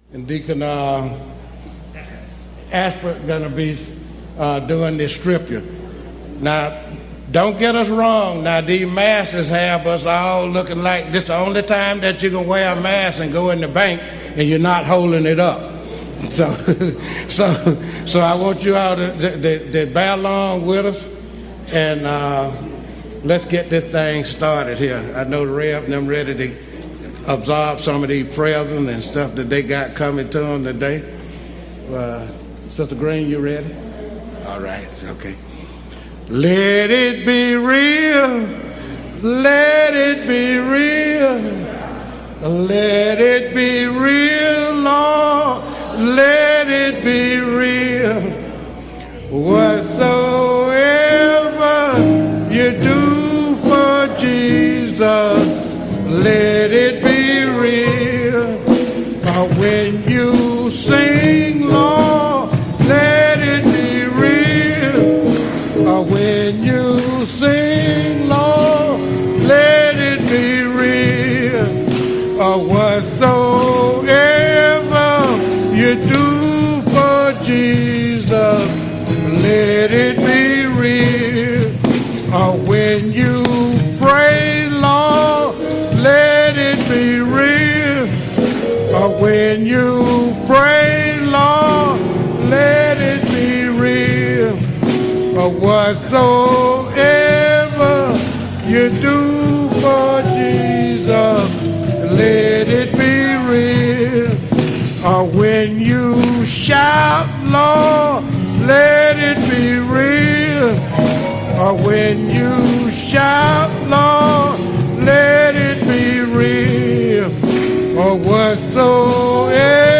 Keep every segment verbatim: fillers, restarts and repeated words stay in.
And Deacon uh, Ashford going to be uh, doing this scripture. Now, don't get us wrong. Now, these masks have us all looking like this is the only time that you can wear a mask and go in the bank and you're not holding it up. So, so, so I want you all to, to, to bear along with us, and uh, let's get this thing started here. I know the Rev and them ready to absorb some of these prayers and stuff that they got coming to them today. Uh, Sister Green, you ready? All right, okay. Let it be real, let it be real, let it be real, Lord, let it be real. Whatsoever you do for Jesus, let it be real. But when you sing, Lord, let it be real. But when you sing, Lord, let it be real. Or whatsoever you do for Jesus, let it be real. Or when you pray, Lord, let it be real. Or when you pray, Lord, let it be real. Or whatsoever you do for Jesus, let it be real. Or when you shout, Lord, let it be real. Or when you shout, Lord, let it be real. Or whatsoever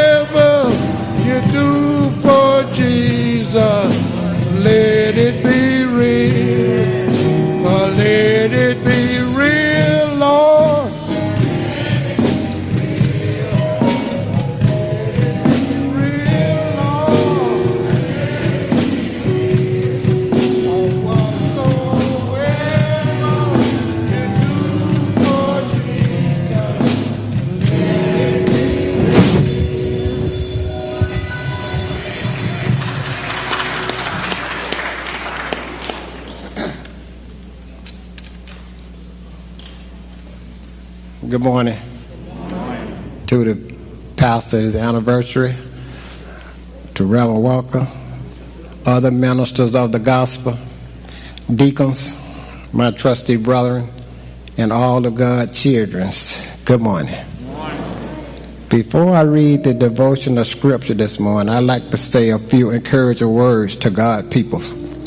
you do for Jesus, let it be real. Or let it be real, Lord. Good morning. Good morning to the pastor's anniversary, to Reverend Walker, other ministers of the gospel, deacons, my trusty brethren, and all of God's children. Good morning. Good morning. Before I read the devotional scripture this morning, I'd like to say a few encouraging words to God's people.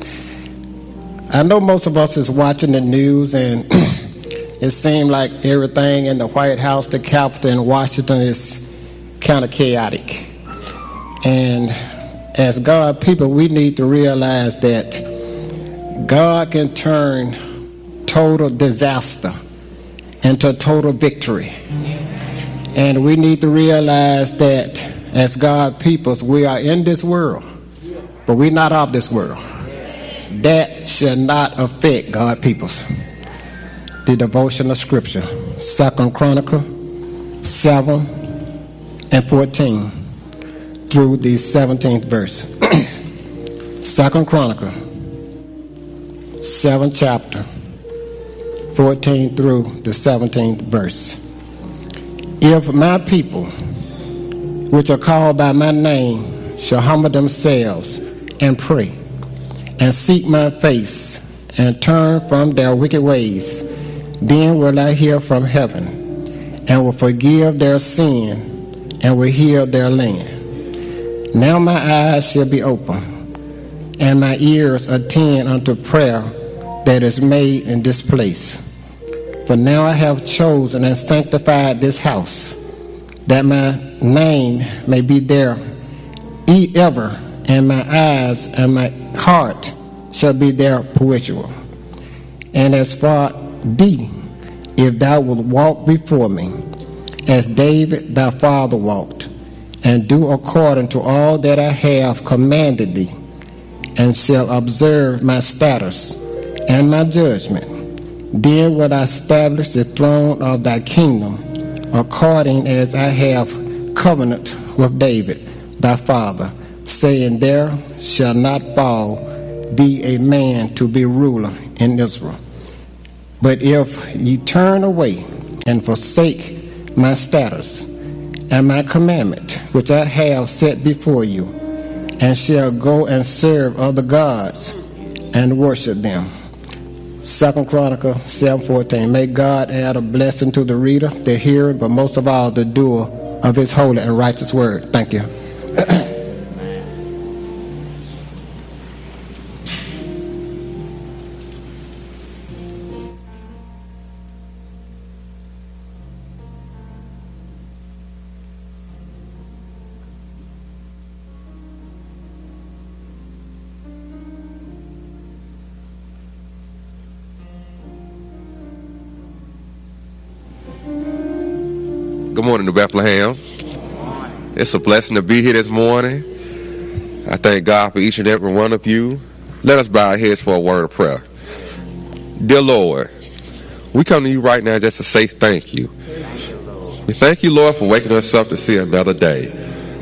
I know most of us is watching the news, and it seems like everything in the White House, the Capitol in Washington, is kind of chaotic. And as God people, we need to realize that God can turn total disaster into total victory. And we need to realize that as God peoples, we are in this world, but we're not of this world. That should not affect God peoples. The devotional scripture, Second Chronicle seven and fourteen through the seventeenth verse. Second Chronicle seven chapter fourteen through the seventeenth verse. If my people, which are called by my name, shall humble themselves and pray and seek my face and turn from their wicked ways, then will I hear from heaven, and will forgive their sin, and will heal their land. Now my eyes shall be open, and my ears attend unto prayer that is made in this place. For now I have chosen and sanctified this house, that my name may be there ever, and my eyes and my heart shall be there perpetual. And as for thee, if thou wilt walk before me, as David thy father walked, and do according to all that I have commanded thee, and shall observe my statutes and my judgment, then will I establish the throne of thy kingdom, according as I have covenanted with David, thy father, saying, There shall not fall thee a man to be ruler in Israel. But if ye turn away and forsake my statutes and my commandment, which I have set before you, and shall go and serve other gods and worship them. Second Chronicles seven fourteen. May God add a blessing to the reader, the hearer, but most of all the doer of his holy and righteous word. Thank you. Good morning to Bethlehem. It's a blessing to be here this morning. I thank God for each and every one of you. Let us bow our heads for a word of prayer. Dear Lord, we come to you right now just to say thank you. We thank you, Lord, for waking us up to see another day.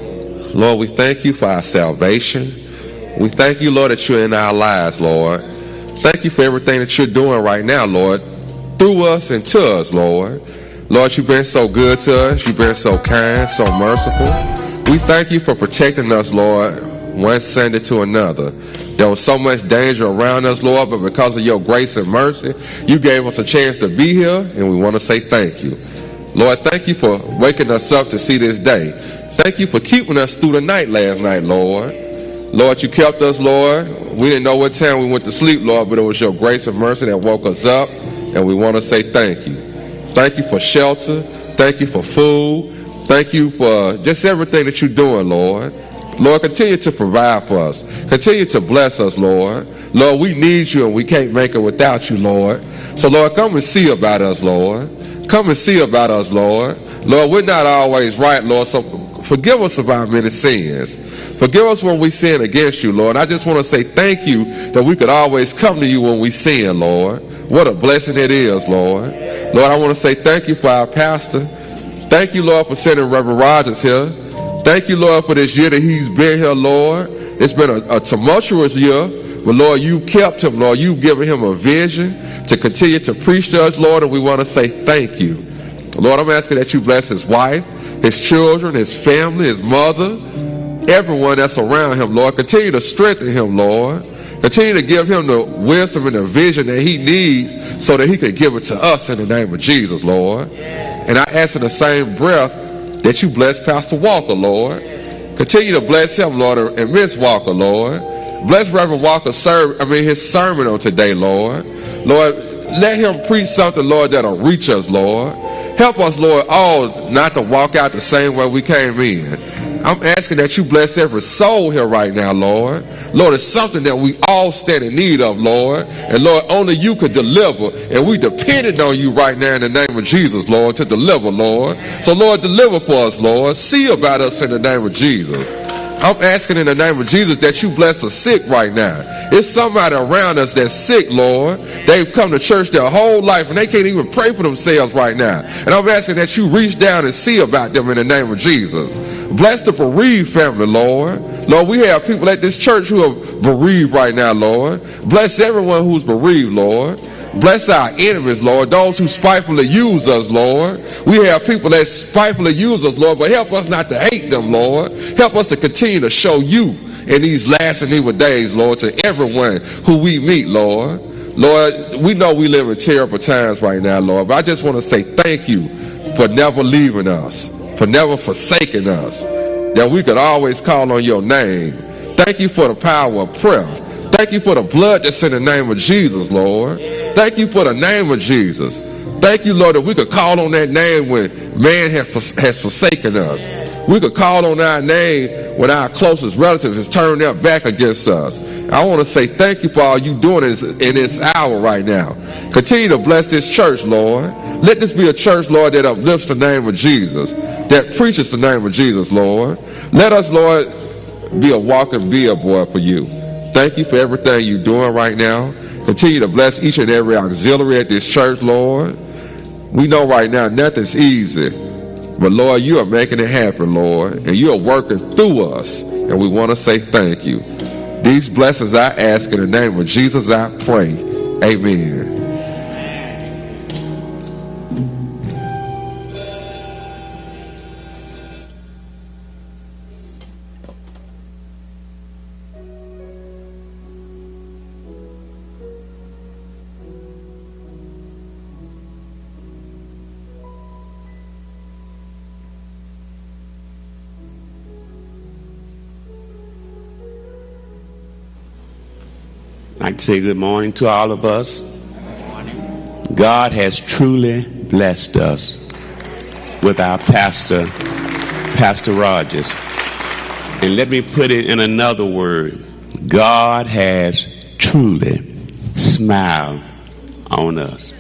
Lord, we thank you for our salvation. We thank you, Lord, that you're in our lives, Lord. Thank you for everything that you're doing right now, Lord, through us and to us, Lord. Lord, you've been so good to us. You've been so kind, so merciful. We thank you for protecting us, Lord, one Sunday to another. There was so much danger around us, Lord, but because of your grace and mercy, you gave us a chance to be here, and we want to say thank you. Lord, thank you for waking us up to see this day. Thank you for keeping us through the night last night, Lord. Lord, you kept us, Lord. We didn't know what time we went to sleep, Lord, but it was your grace and mercy that woke us up, and we want to say thank you. Thank you for shelter. Thank you for food. Thank you for just everything that you're doing, Lord. Lord, continue to provide for us. Continue to bless us, Lord. Lord, we need you and we can't make it without you, Lord. So, Lord, come and see about us, Lord. Come and see about us, Lord. Lord, we're not always right, Lord, so forgive us of our many sins. Forgive us when we sin against you, Lord. I just want to say thank you that we could always come to you when we sin, Lord. What a blessing it is, Lord. Lord, I want to say thank you for our pastor. Thank you, Lord, for sending Reverend Rogers here. Thank you, Lord, for this year that he's been here, Lord. It's been a, a tumultuous year, but, Lord, you kept him, Lord. You've given him a vision to continue to preach to us, Lord, and we want to say thank you. Lord, I'm asking that you bless his wife, his children, his family, his mother, everyone that's around him, Lord. Continue to strengthen him, Lord. Continue to give him the wisdom and the vision that he needs so that he can give it to us in the name of Jesus, Lord. And I ask in the same breath that you bless Pastor Walker, Lord. Continue to bless him, Lord, and Miss Walker, Lord. Bless Reverend Walker's serve, I mean his sermon on today, Lord. Lord, let him preach something, Lord, that'll reach us, Lord. Help us, Lord, all not to walk out the same way we came in. I'm asking that you bless every soul here right now, Lord. Lord, it's something that we all stand in need of, Lord. And, Lord, only you could deliver. And we depended on you right now in the name of Jesus, Lord, to deliver, Lord. So, Lord, deliver for us, Lord. See about us in the name of Jesus. I'm asking in the name of Jesus that you bless the sick right now. It's somebody around us that's sick, Lord. They've come to church their whole life and they can't even pray for themselves right now. And I'm asking that you reach down and see about them in the name of Jesus. Bless the bereaved family, Lord. Lord, we have people at this church who are bereaved right now, Lord. Bless everyone who's bereaved, Lord. Bless our enemies, Lord, those who spitefully use us, Lord. We have people that spitefully use us, Lord, but help us not to hate them, Lord. Help us to continue to show you in these last and evil days, Lord, to everyone who we meet, Lord. Lord, we know we live in terrible times right now, Lord, but I just want to say thank you for never leaving us, for never forsaking us, that we could always call on your name. Thank you for the power of prayer. Thank you for the blood that's in the name of Jesus, Lord. Thank you for the name of Jesus. Thank you, Lord, that we could call on that name when man has, has forsaken us. We could call on our name when our closest relatives has turned their back against us. I want to say thank you for all you doing in this, in this hour right now. Continue to bless this church, Lord. Let this be a church, Lord, that uplifts the name of Jesus, that preaches the name of Jesus, Lord. Let us, Lord, be a walking billboard for you. Thank you for everything you're doing right now. Continue to bless each and every auxiliary at this church, Lord. We know right now nothing's easy, But Lord, you are making it happen, Lord, and you are working through us, and we want to say thank you. These blessings I ask in the name of Jesus I pray. Amen. I'd like to say good morning to all of us. Good morning. God has truly blessed us with our pastor, Pastor Rogers. And let me put it in another word. God has truly smiled on us.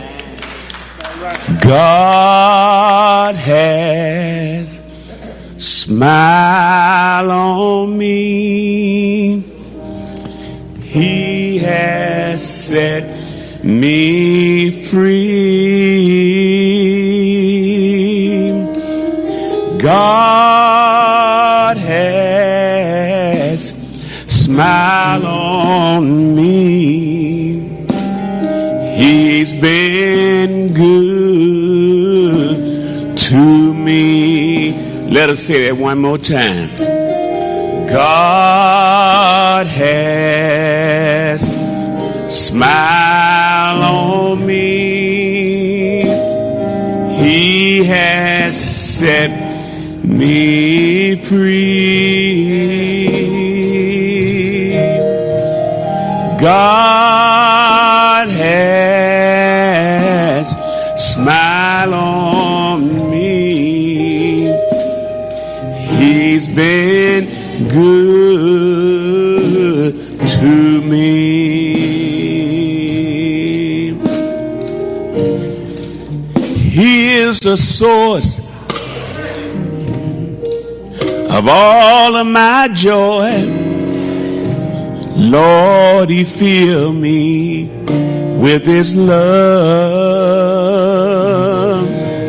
God has smiled on me. He has set me free. God has smiled on me. He's been good to me. Let us say that one more time. God has smiled on me. He has set me free. God has smiled on me. He's been good to me. He is the source of all of my joy. Lord, He filled me with His love.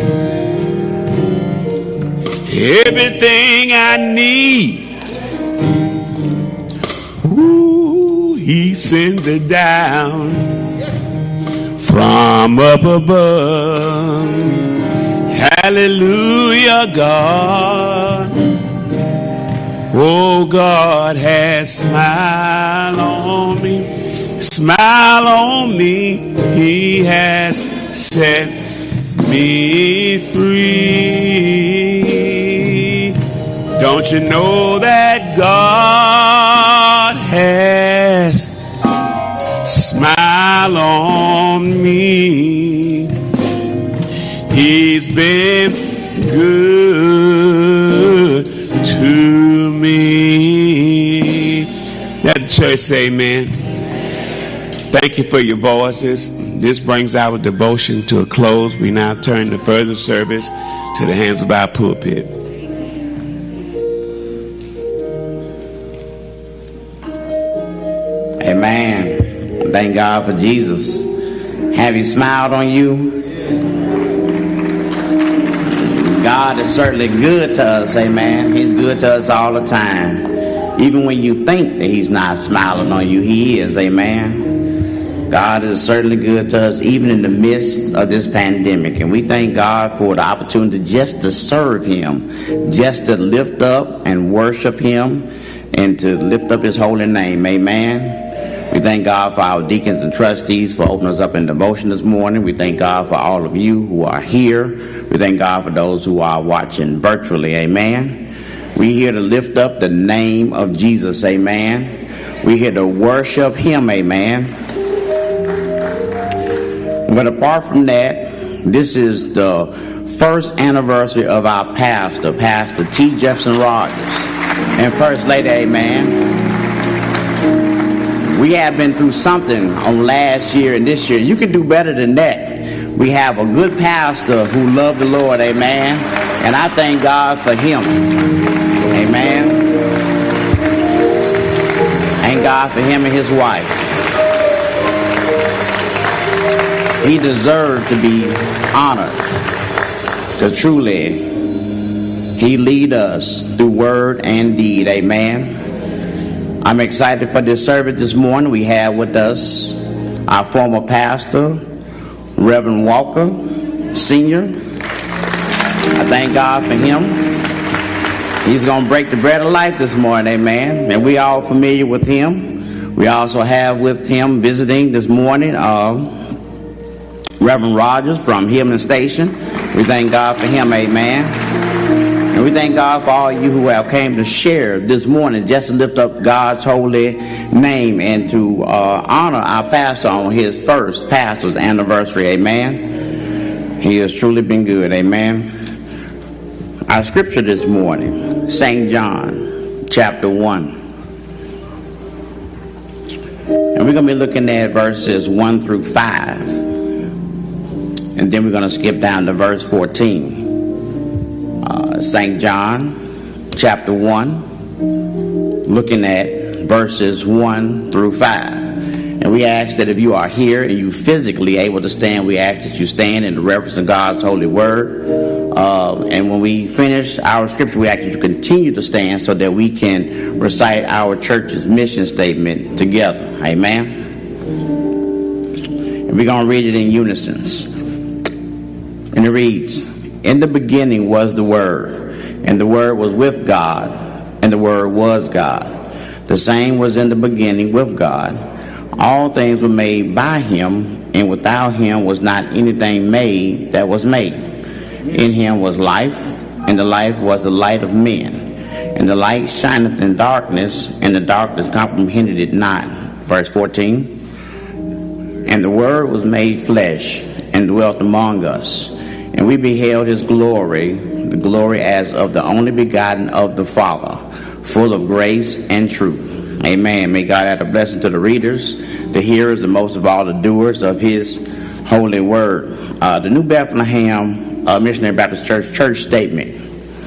Everything I need, ooh, He sends it down from up above. Hallelujah, God. Oh, God has smiled on me, smiled on me. He has set me free. Don't you know that God has smiled on me? He's been good to me. Let the church say amen. Thank you for your voices. This brings our devotion to a close. We now turn the further service to the hands of our pulpit. Amen. Thank God for Jesus. Have He smiled on you? God is certainly good to us, amen. He's good to us all the time. Even when you think that He's not smiling on you, He is, amen. God is certainly good to us even in the midst of this pandemic. And we thank God for the opportunity just to serve Him, just to lift up and worship Him, and to lift up His holy name, amen. We thank God for our deacons and trustees for opening us up in devotion this morning. We thank God for all of you who are here. We thank God for those who are watching virtually, amen. We're here to lift up the name of Jesus, amen. We're here to worship Him, amen. But apart from that, this is the first anniversary of our pastor, Pastor T. Jefferson Rogers, and First Lady, amen. We have been through something on last year and this year. You can do better than that. We have a good pastor who loved the Lord, amen. And I thank God for him, amen. Thank God for him and his wife. He deserved to be honored, to truly He lead us through word and deed. Amen. I'm excited for this service this morning. We have with us our former pastor, Reverend Walker, Senior. I thank God for him. He's going to break the bread of life this morning, amen. And we all familiar with him. We also have with him visiting this morning uh, Reverend Rogers from Hillman Station. We thank God for him, amen. And we thank God for all you who have came to share this morning just to lift up God's holy name and to uh, honor our pastor on his first pastor's anniversary, amen. He has truly been good, amen. Our scripture this morning, Saint John chapter one. And we're going to be looking at verses one through five. And then we're going to skip down to verse fourteen. Uh, Saint John chapter one, looking at verses one through five. And we ask that if you are here and you physically able to stand, we ask that you stand in the reverence of God's holy word. Uh, and when we finish our scripture, we ask that you continue to stand so that we can recite our church's mission statement together. Amen. And we're going to read it in unison. And it reads, "In the beginning was the Word, and the Word was with God, and the Word was God. The same was in the beginning with God. All things were made by him, and without him was not anything made that was made. In him was life, and the life was the light of men. And the light shineth in darkness, and the darkness comprehended it not." Verse fourteen, "And the Word was made flesh, and dwelt among us. And we beheld his glory, the glory as of the only begotten of the Father, full of grace and truth." Amen. May God add a blessing to the readers, the hearers, and most of all the doers of his holy word. Uh, the New Bethlehem uh, Missionary Baptist Church church statement.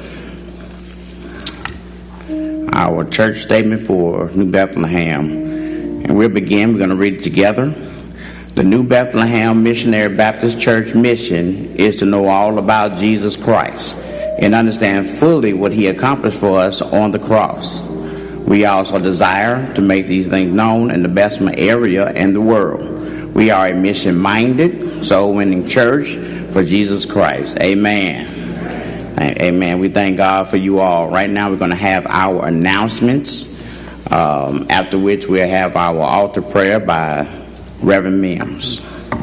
Our church statement for New Bethlehem. And we'll begin. We're going to read it together. The New Bethlehem Missionary Baptist Church mission is to know all about Jesus Christ and understand fully what he accomplished for us on the cross. We also desire to make these things known in the Bessemer area and the world. We are a mission-minded, soul-winning church for Jesus Christ. Amen. Amen. We thank God for you all. Right now we're going to have our announcements, um, after which we'll have our altar prayer by Reverend Mims.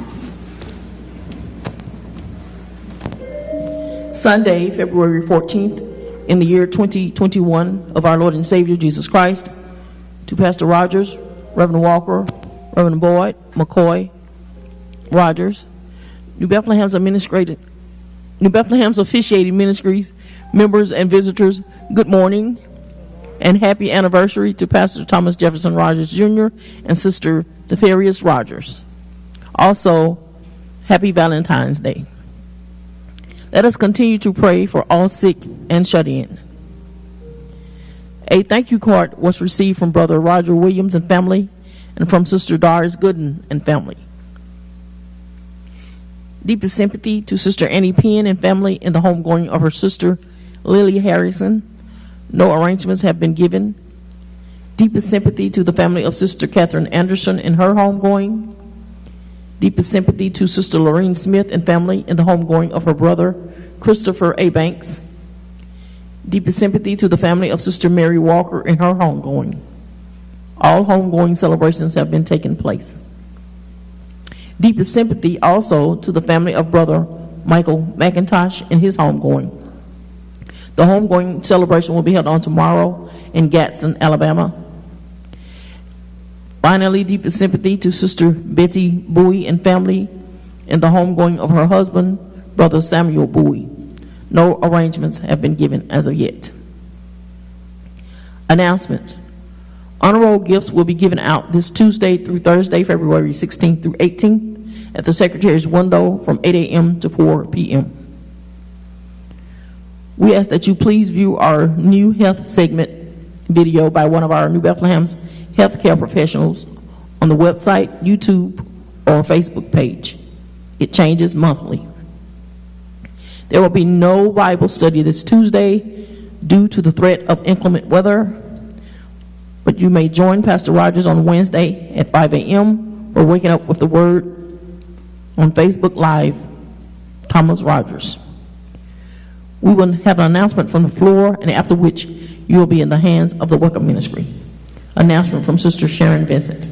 Sunday, February fourteenth, in the year twenty twenty-one of our Lord and Savior Jesus Christ, to Pastor Rogers, Reverend Walker, Reverend Boyd, McCoy, Rogers, New Bethlehem's administrative, New Bethlehem's officiating ministries, members and visitors, good morning and happy anniversary to Pastor Thomas Jefferson Rogers Junior and Sister Teferius Rogers. Also, happy Valentine's Day. Let us continue to pray for all sick and shut in. A thank you card was received from Brother Roger Williams and family and from Sister Doris Gooden and family. Deepest sympathy to Sister Annie Penn and family in the homegoing of her sister Lily Harrison. No arrangements have been given. Deepest sympathy to the family of Sister Catherine Anderson in her homegoing. Deepest sympathy to Sister Lorraine Smith and family in the homegoing of her brother Christopher A. Banks. Deepest sympathy to the family of Sister Mary Walker in her homegoing. All homegoing celebrations have been taking place. Deepest sympathy also to the family of Brother Michael McIntosh in his homegoing. The homegoing celebration will be held on tomorrow in Gadsden, Alabama. Finally, deepest sympathy to Sister Betty Bowie and family in the homegoing of her husband, Brother Samuel Bowie. No arrangements have been given as of yet. Announcements. Honor roll gifts will be given out this Tuesday through Thursday, February sixteenth through eighteenth at the Secretary's window from eight a.m. to four p.m. We ask that you please view our new health segment video by one of our New Bethlehem's healthcare professionals on the website, YouTube, or Facebook page. It changes monthly. There will be no Bible study this Tuesday due to the threat of inclement weather, but you may join Pastor Rogers on Wednesday at five a.m. for Waking Up with the Word on Facebook Live, Thomas Rogers. We will have an announcement from the floor, and after which you will be in the hands of the Welcome Ministry. Announcement from Sister Sharon Vincent.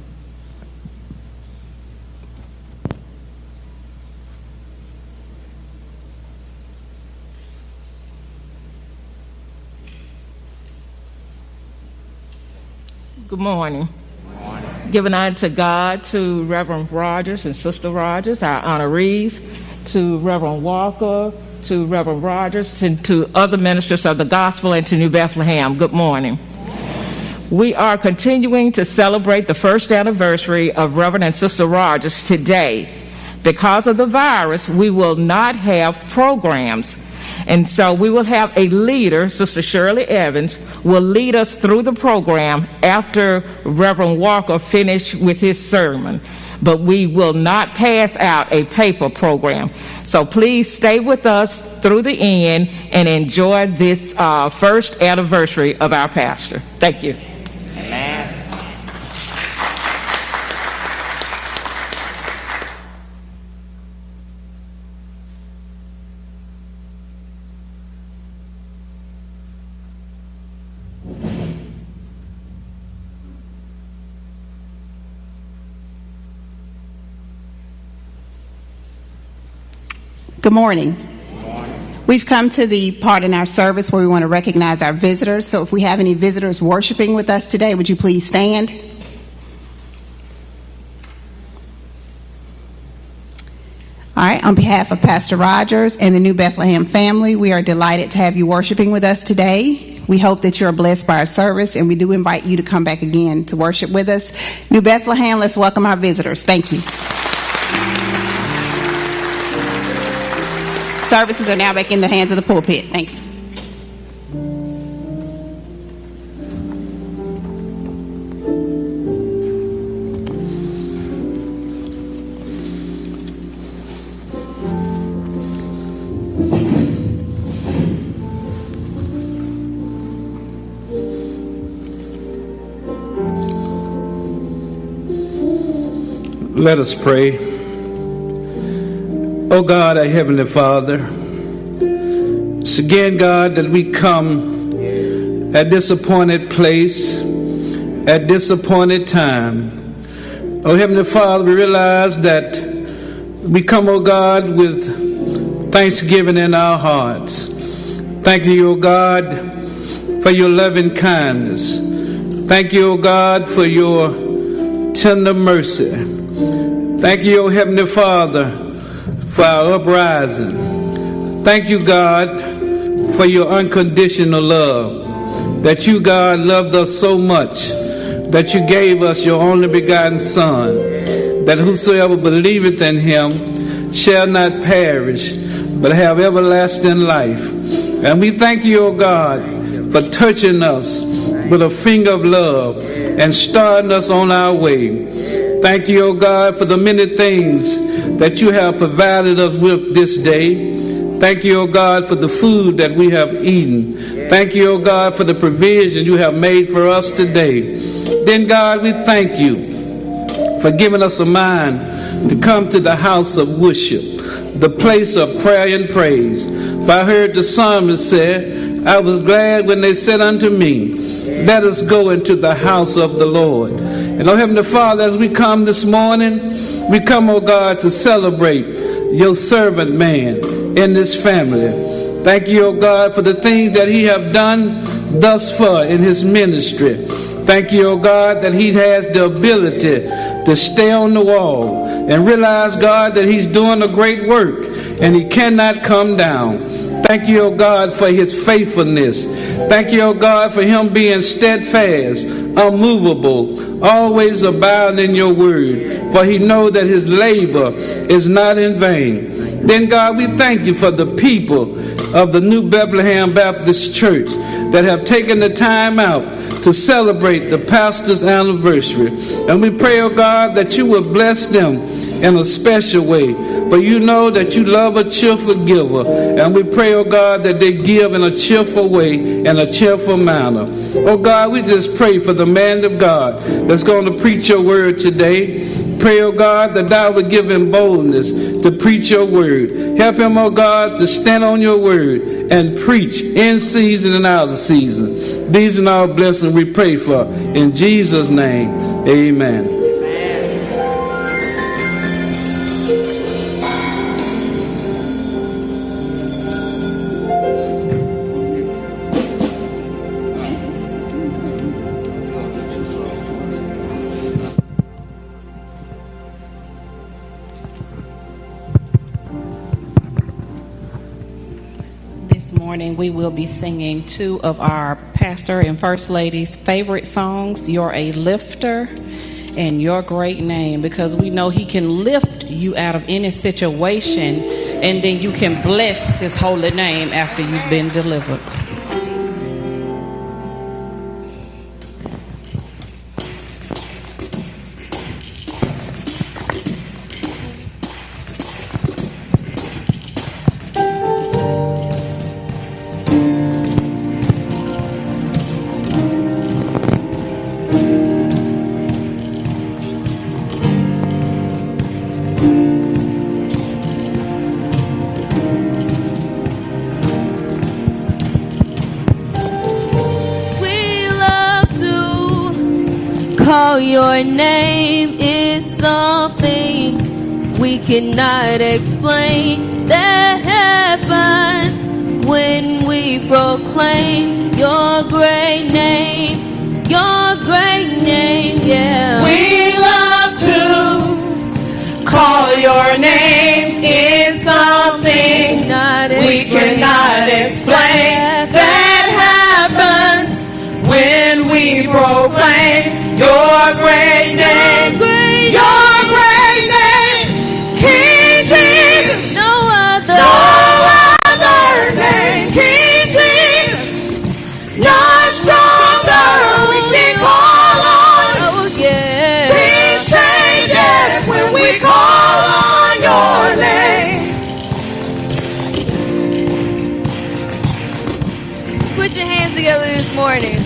Good morning. Good morning. Giving honor to God, to Reverend Rogers and Sister Rogers, our honorees, to Reverend Walker, to Reverend Rogers, and to other ministers of the gospel, and to New Bethlehem. Good morning. We are continuing to celebrate the first anniversary of Reverend and Sister Rogers today. Because of the virus, we will not have programs. And so we will have a leader, Sister Shirley Evans, will lead us through the program after Reverend Walker finished with his sermon. But we will not pass out a paper program. So please stay with us through the end and enjoy this uh, first anniversary of our pastor. Thank you. Amen. Good morning. Good morning. We've come to the part in our service where we want to recognize our visitors. So if we have any visitors worshiping with us today, would you please stand? All right, on behalf of Pastor Rogers and the New Bethlehem family, we are delighted to have you worshiping with us today. We hope that you are blessed by our service, and we do invite you to come back again to worship with us. New Bethlehem, let's welcome our visitors. Thank you. Services are now back in the hands of the pulpit. Thank you. Let us pray. Oh God, our Heavenly Father, it's again, God, that we come at this appointed place, at this appointed time. Oh Heavenly Father, we realize that we come, oh God, with thanksgiving in our hearts. Thank you, oh God, for your loving kindness. Thank you, oh God, for your tender mercy. Thank you, oh Heavenly Father, for our uprising. Thank you, God, for your unconditional love. That you, God, loved us so much that you gave us your only begotten Son, that whosoever believeth in him shall not perish, but have everlasting life. And we thank you, O God, for touching us with a finger of love and starting us on our way. Thank you, O God, for the many things that you have provided us with this day. Thank you, O God, for the food that we have eaten. Thank you, O God, for the provision you have made for us today. Then, God, we thank you for giving us a mind to come to the house of worship, the place of prayer and praise. For I heard the psalmist say, I was glad when they said unto me, let us go into the house of the Lord. And, oh Heavenly Father, as we come this morning, we come, oh God, to celebrate your servant man in this family. Thank you, oh God, for the things that he have done thus far in his ministry. Thank you, oh God, that he has the ability to stay on the wall and realize, God, that he's doing a great work and he cannot come down. Thank you, oh God, for his faithfulness. Thank you, oh God, for him being steadfast, unmovable, always abounding in your word. For he knows that his labor is not in vain. Then, God, we thank you for the people of the New Bethlehem Baptist Church that have taken the time out to celebrate the pastor's anniversary. And we pray, oh God, that you will bless them in a special way. For you know that you love a cheerful giver. And we pray, oh God, that they give in a cheerful way, in a cheerful manner. Oh God, we just pray for the man of God that's going to preach your word today. Pray, oh God, that thou would give him boldness to preach your word. Help him, oh God, to stand on your word and preach in season and out of season. These are our blessings we pray for. In Jesus' name, amen. We will be singing two of our pastor and first lady's favorite songs, You're a Lifter and Your Great Name, because we know he can lift you out of any situation, and then you can bless his holy name after you've been delivered. Your name is something we cannot explain that happens when we proclaim your great name, your great name, yeah. We love to call your name is something we cannot explain that happens when we proclaim your great name, your great name, King Jesus. No other, no other name, King Jesus. You're stronger, we can call on. Oh yeah. Things change when we call on your name. Put your hands together this morning.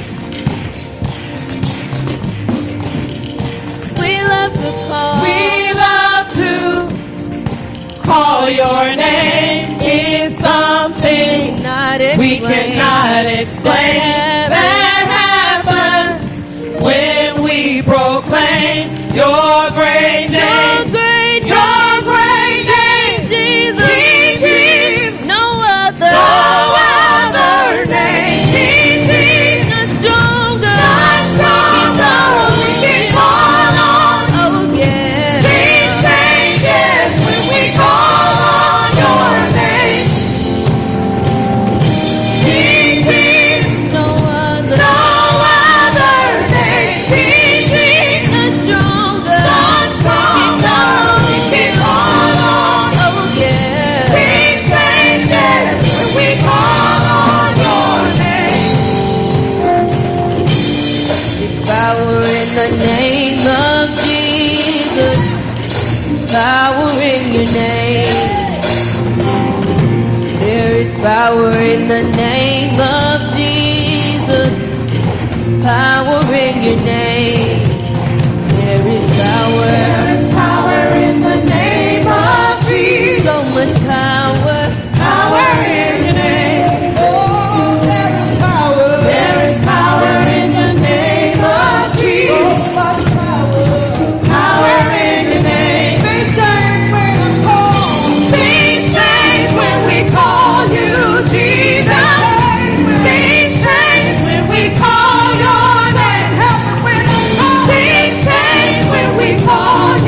We love to call. We love to call your name. It's something we cannot explain that happens when we proclaim your great name. Your great name, Jesus. King Jesus. No other, no other name. King Jesus. Not stronger, not stronger. We can call on. Oh yeah. Things changes when we call on your name. King Jesus. No other, no other name. King Jesus. Not stronger, not stronger. We can call on. Oh yeah. Things changes when we call on your name. It's power in the name of Jesus. Power in your name. There is power in the name of Jesus. Power in your name. There is power. There is power in the name of Jesus. So much power. Power in your name. Oh, there is power. There is power in the name of Jesus. So much power. Power in your name. Things change when we call. Things change when we call you Jesus. Things change when we call your name. Help me when we call. Things change when we call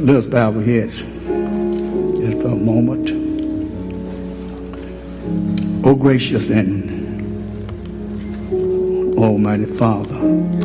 Let us bow our heads just for a moment. Oh, gracious and Almighty Father,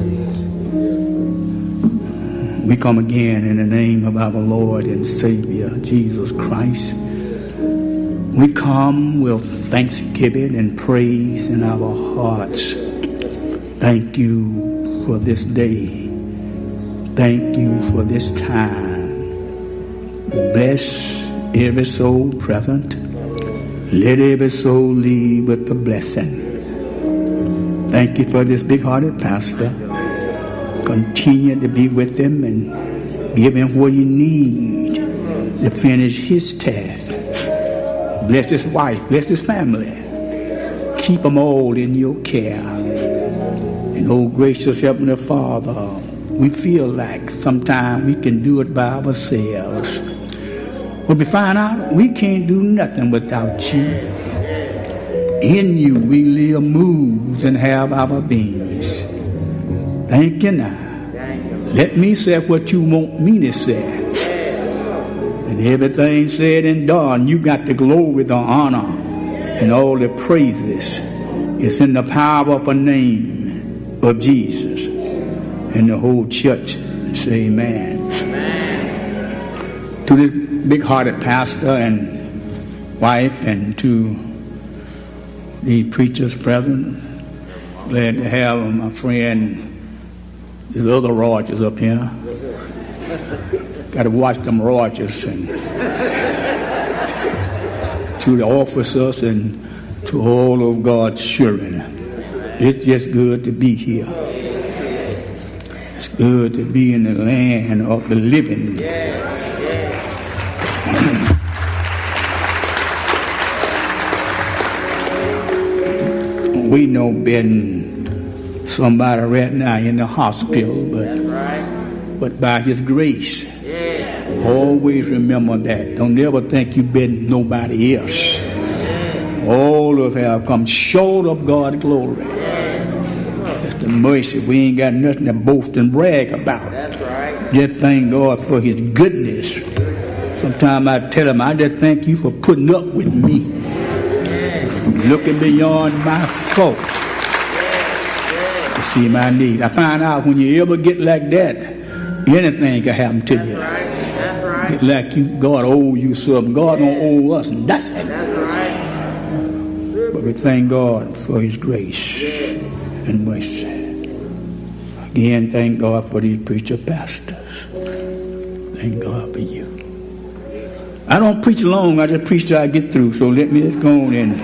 we come again in the name of our Lord and Savior, Jesus Christ. We come with thanksgiving and praise in our hearts. Thank you for this day. Thank you for this time. Bless every soul present. Let every soul leave with a blessing. Thank you for this big-hearted pastor. Continue to be with him and give him what he needs to finish his task. Bless his wife, bless his family. Keep them all in your care. And oh, gracious Heavenly Father, we feel like sometimes we can do it by ourselves. But we find out we can't do nothing without you. In you we live, move, and have our beings. Thank you now. Let me say what you want me to say. And everything said and done, you got the glory, the honor, and all the praises. It's in the power of the name of Jesus. And the whole church say amen. Amen. To this big-hearted pastor and wife and to the preachers present, glad to have my friend, the other Rogers up here. Got to watch them Rogers, and to the officers and to all of God's children. It's just good to be here. It's good to be in the land of the living. We know been somebody right now in the hospital, but but by His grace, always remember that. Don't ever think you've been nobody else. All of us have come short of God's glory. Just the mercy. We ain't got nothing to boast and brag about. Just thank God for His goodness. Sometimes I tell Him, I just thank you for putting up with me, looking beyond my faults to see my needs. I find out when you ever get like that, anything can happen to you. Get like you, God owe you something. God don't owe us nothing. But we thank God for His grace and mercy. Again, thank God for these preacher pastors. Thank God for you. I don't preach long. I just preach till I get through. So let me just go on in.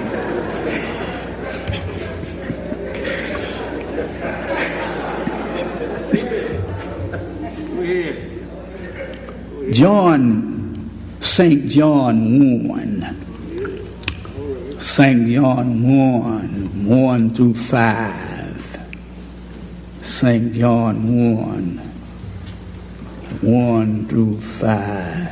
John, Saint John one, Saint John one, one through five, Saint John one, one through five.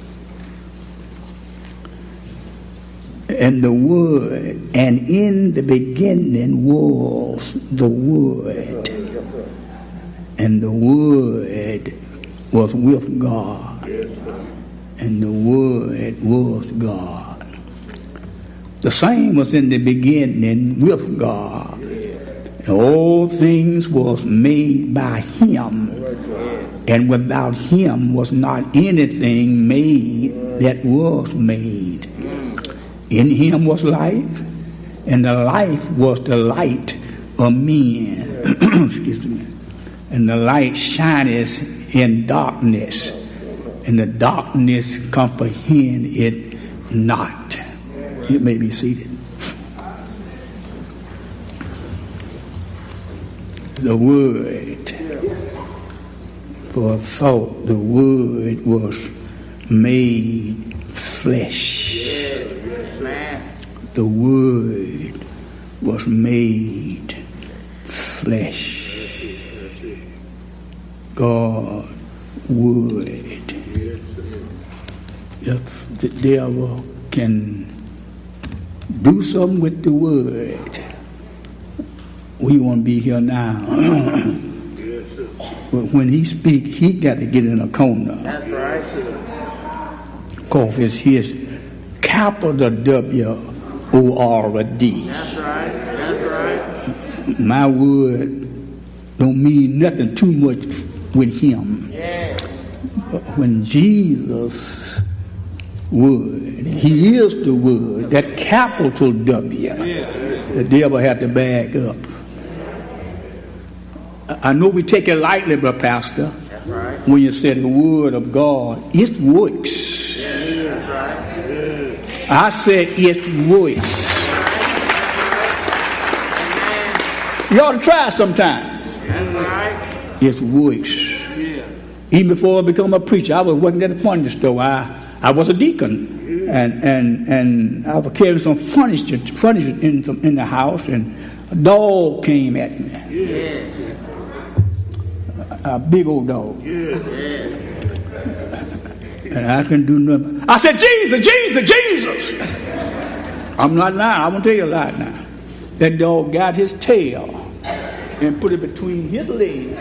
And the Word, and in the beginning was the Word, and the Word was with God, and the Word was God. The same was in the beginning with God. And all things was made by Him, and without Him was not anything made that was made. In Him was life, and the life was the light of men. Excuse me. And the light shineth in darkness, and the darkness comprehend it not. You may be seated. The Word, for thought, the Word was made flesh. The Word was made flesh. God would. If the devil can do something with the Word, we won't be here now. But when he speak, he got to get in a corner. That's right. Because it's his capital W O R D. That's right. That's right. My word don't mean nothing too much with him. Yeah. But when Jesus word, he is the word, that capital W, the devil had to back up. I know we take it lightly, but Pastor, That's right. when you say the word of God, it works. Yeah, that's right. I said it works. You ought to try sometime. That's right. It works. Yeah. Even before I became a preacher, I was working at a furniture store. I, I was a deacon, and and and I was carrying some furniture, furniture in some, in the house, and a dog came at me. Yeah. A, a big old dog. Yeah. And I couldn't do nothing. I said, Jesus, Jesus, Jesus. I'm not lying. I'm gonna tell you a lie now. That dog got his tail and put it between his legs.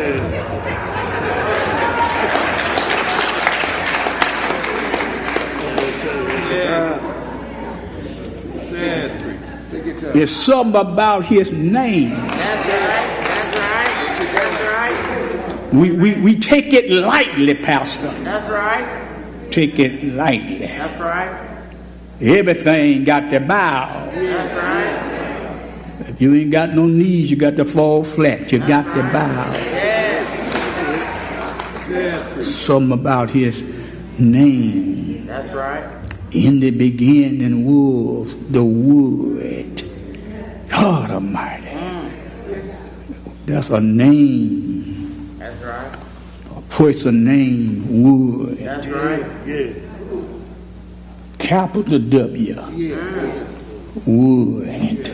There's something about his name. That's right. That's right. That's right. We, we, we take it lightly, Pastor. That's right. Take it lightly. That's right. Everything got to bow. That's right. If you ain't got no knees, you got to fall flat. You got to bow. Yeah. Something about his name. That's right. In the beginning was the Word. God Almighty. Mm. That's a name. That's right. A person named Word. That's right. Yeah. Capital W. Yeah. Word.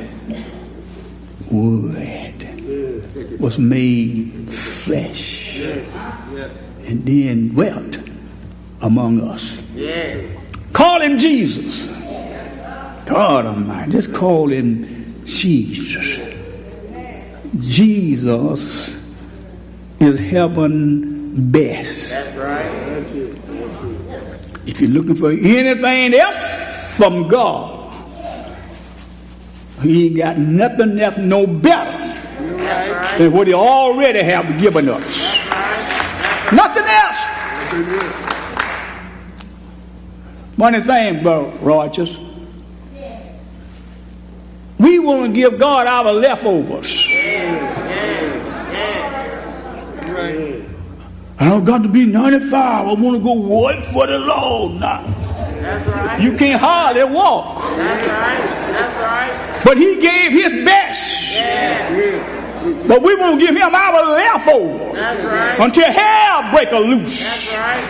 Word. Was made flesh. Yes. Yes. And then dwelt among us. Yeah. Call him Jesus. God Almighty. Just call him Jesus. Jesus is heaven best. That's right. If you're looking for anything else from God, he ain't got nothing else no better Right. than what he already have given us. Right. Nothing else. Funny thing, Brother Rogers, we want to give God our leftovers. I don't got to be ninety-five. I want to go work for the Lord now. That's right. You can't hardly walk. That's right. That's right. But he gave his best. Yeah. But we want to give him our leftovers. That's right. Until hell break a loose. That's right.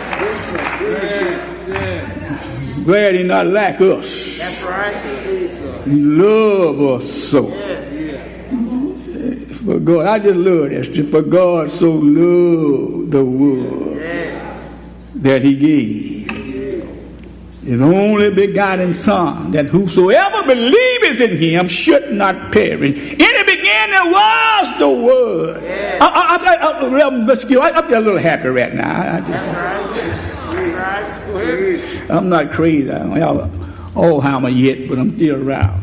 Glad he not like us. That's right. He love us so. Yeah. For God, I just love that. For God so loved the world Yeah. that he gave his only begotten Son, that whosoever believes in him should not perish. In the beginning was the Word. Yeah. I, I, I, I, Reverend Vescu, I, I'm just a little happy right now. I, I just, That's right. That's right. I'm not crazy. I don't have an Alzheimer yet, but I'm still around.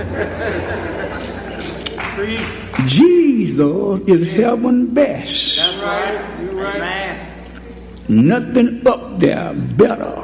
Jesus is heaven best. That's right. You're right. Man. Nothing up there better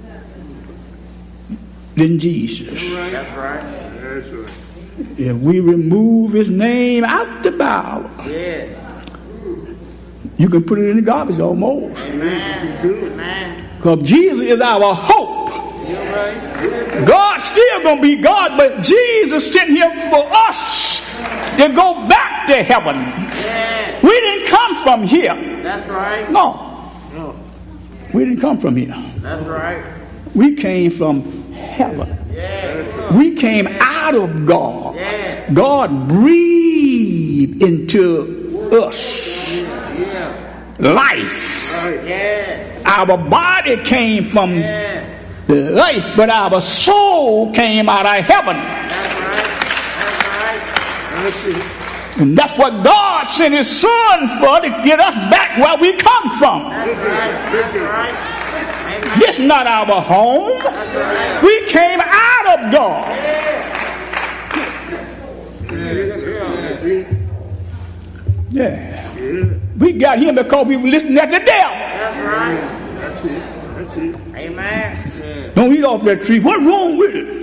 than Jesus. That's right. That's right. If we remove his name out the Bible, Yes. you can put it in the garbage almost. Amen. Amen. Because Jesus is our hope. You're right. God's still going to be God, but Jesus sent him for us to go back to heaven. Yeah. We didn't come from here. That's right. No. No. We didn't come from here. That's right. We came from heaven. Yeah. We came out of God. Yeah. God breathed into us Yeah. life. Yeah. Our body came from Yeah. the earth, but our soul came out of heaven. That's right. That's right. And that's what God sent his son for, to get us back where we come from. That's right. That's right. Amen. This is not our home. That's right. We came out of God. Yeah. We got him because we were listening at the devil. That's right. That's it. That's it. Amen. Don't eat off that tree. What's wrong with it?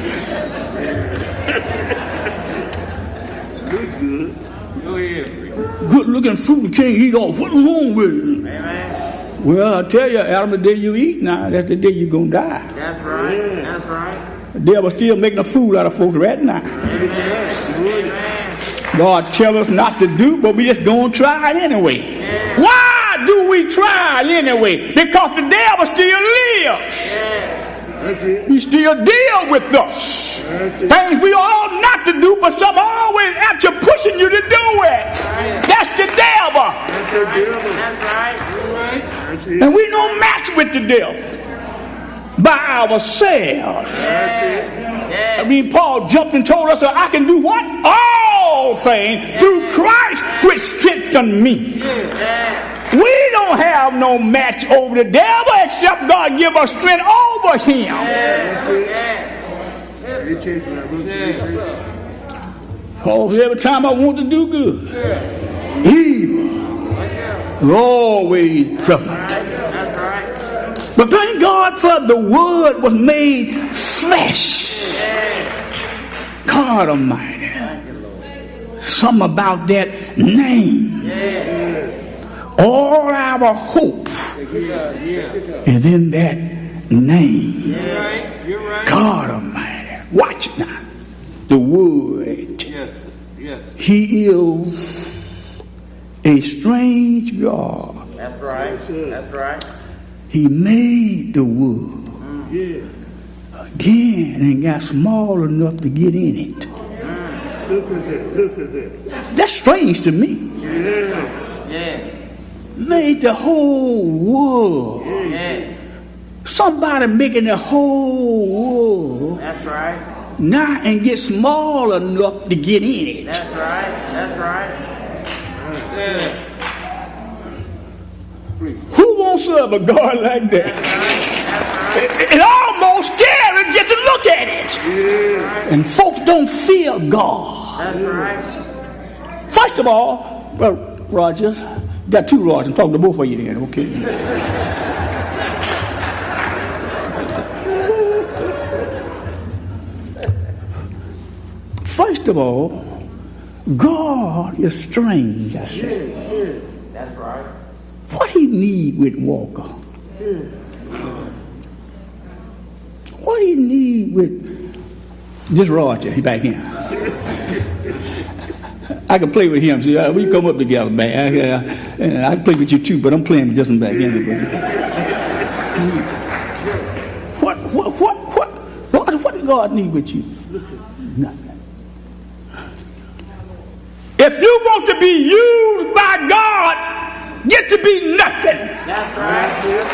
Good, good. Go ahead. Good looking fruit you can't eat off. What's wrong with it? Amen. Well, I tell you, Adam, the day you eat now, that's the day you're going to die. That's right. Yeah. That's right. The devil still making a fool out of folks right now. Amen. Amen. God tell us not to do, but we just going to try it anyway. Yeah. Why do we try it anyway? Because the devil still lives. Yeah. He still deals with us. Things we all not to do, but some always at you pushing you to do it. That's the devil. That's the devil. That's right. That's right. And we don't match with the devil by ourselves. That's it. Yeah. I mean, Paul jumped and told us that I can do what? All things yeah. through Christ which strengthen me. Yeah. We don't have no match over the devil except God give us strength over him. Yeah. Because every time I want to do good, evil is always prevalent. But thank God for the word was made flesh. God Almighty. Something about that name. All our hope is in that name. God Almighty. Watch it now. The word. Yes. Yes. He is a strange God. That's right. That's right. He made the world mm. again and got small enough to get in it. Mm. Look at that. Look at that. That's strange to me. Yeah. Yeah. Made the whole world. Yeah. Somebody making the whole world. That's right. Now and get small enough to get in it. That's right. That's right. Yeah. Who won't serve a God like that? That's right. It, it almost scary just to look at it. Yeah. And folks don't fear God. That's right. First of all, well, Rogers, got two Rogers. I'm talking to both of you then, okay? First of all, God is strange, I say. Yeah, yeah. That's right. What he need with Walker? Yeah. What he need with this Roger? He back in. I can play with him. See, uh, we come up together, man. I, uh, I can play with you too, but I'm playing with this one back in. What, what, what, what, what, what does God need with you? Nothing. If you want to be used by God, get to be nothing. That's right. That's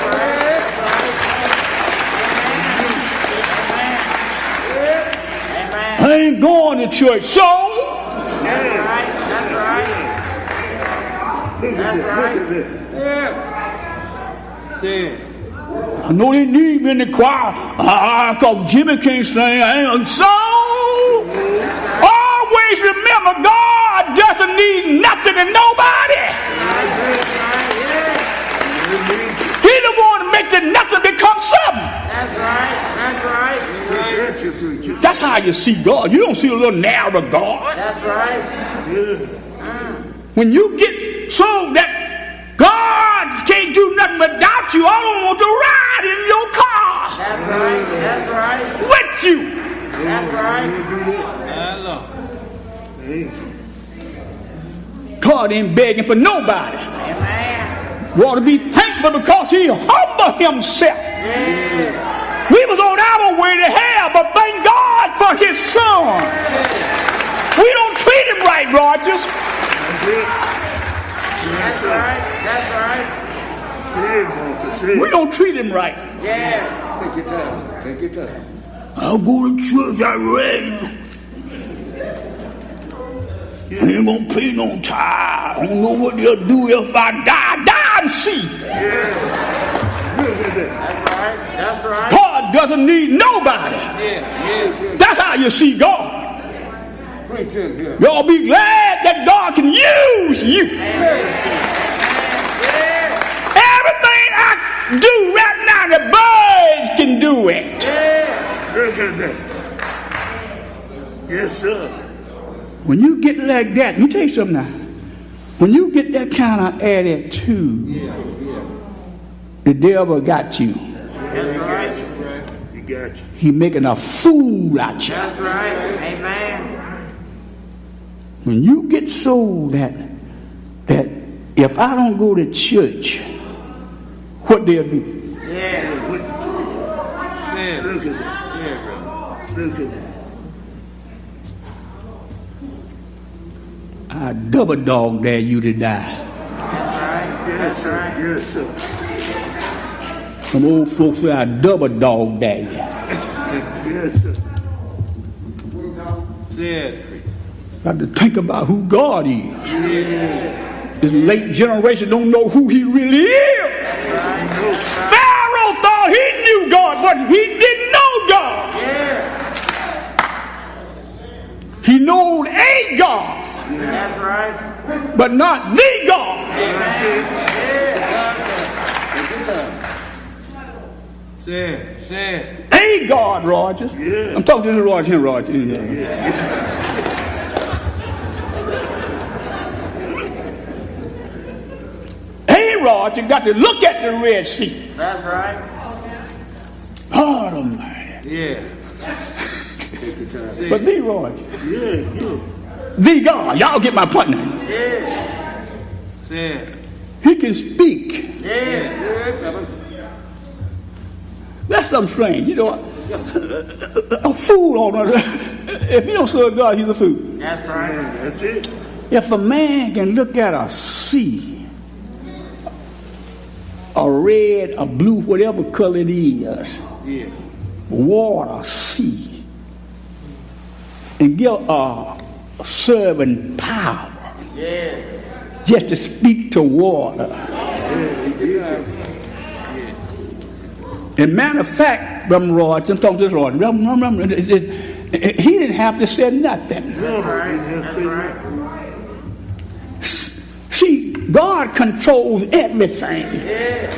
right. I ain't going to church, so. That's right. That's right. That's right. Yeah. See it. I know they need me in the choir. Ah, cause Jimmy can't sing. I ain't so. Always remember, God doesn't need nothing and nobody. He the one to make the nothing become something. That's right. That's right. That's how you see God. You don't see a little narrow God. That's right. When you get so that God can't do nothing without you, I don't want to ride in your car. That's right. That's right. With you. That's right. God ain't begging for nobody. Amen. We ought to be thankful because he humbled himself. Yeah. We was on our way to hell, but thank God for his son. We don't treat him right, Rogers. That's right. That's right. We don't treat him right. Yeah. Take your time, son. Take your time. I'll go to church, I read. I'm gonna pay no tithe. I don't know what they'll do if I die. Die and see. That's right. That's right. God doesn't need nobody. Yeah. Yeah. That's how you see God. Preach it, yeah. Y'all be glad that God can use you. Amen. Everything I do right now, the birds can do it. Yeah. Look at that. Yes, sir. When you get like that, let me tell you something now. When you get that kind of attitude, Yeah. Yeah. the devil got you. That's right. He got you. He making a fool out you. That's right. Amen. When you get so that that if I don't go to church, what they'll do? Yeah. Look at that. Look at that. I double dog dare you to die. That's right. Yes, sir. Yes, sir. Some old folks say I double dog dare you. Yes, sir. Yeah. Got to think about who God is. Yeah. This late generation don't know who he really is. Pharaoh thought he knew God, but he didn't know God. Yeah. He knew a God. That's right. But not the God. Say it, say it. A God, Rogers. Yeah. I'm talking to this Rogers here, Rogers. Yeah. Hey, Rogers, you got to look at the Red Sea. That's right. God Almighty. Yeah. But the Rogers. Yeah, yeah. The God. Y'all get my point now. Yeah. Say it. He can speak. Yeah. That's something strange. You know, a, a fool on earth. If you don't serve God, he's a fool. That's right. That's it. If a man can look at a sea, a red, a blue, whatever color it is, Yeah. water, sea, and give a servant power Yeah. just to speak to water. And matter of fact, Brother Roy, I'm talking to this Roy, he didn't have to say nothing. That's right. That's right. See, God controls everything. Yeah.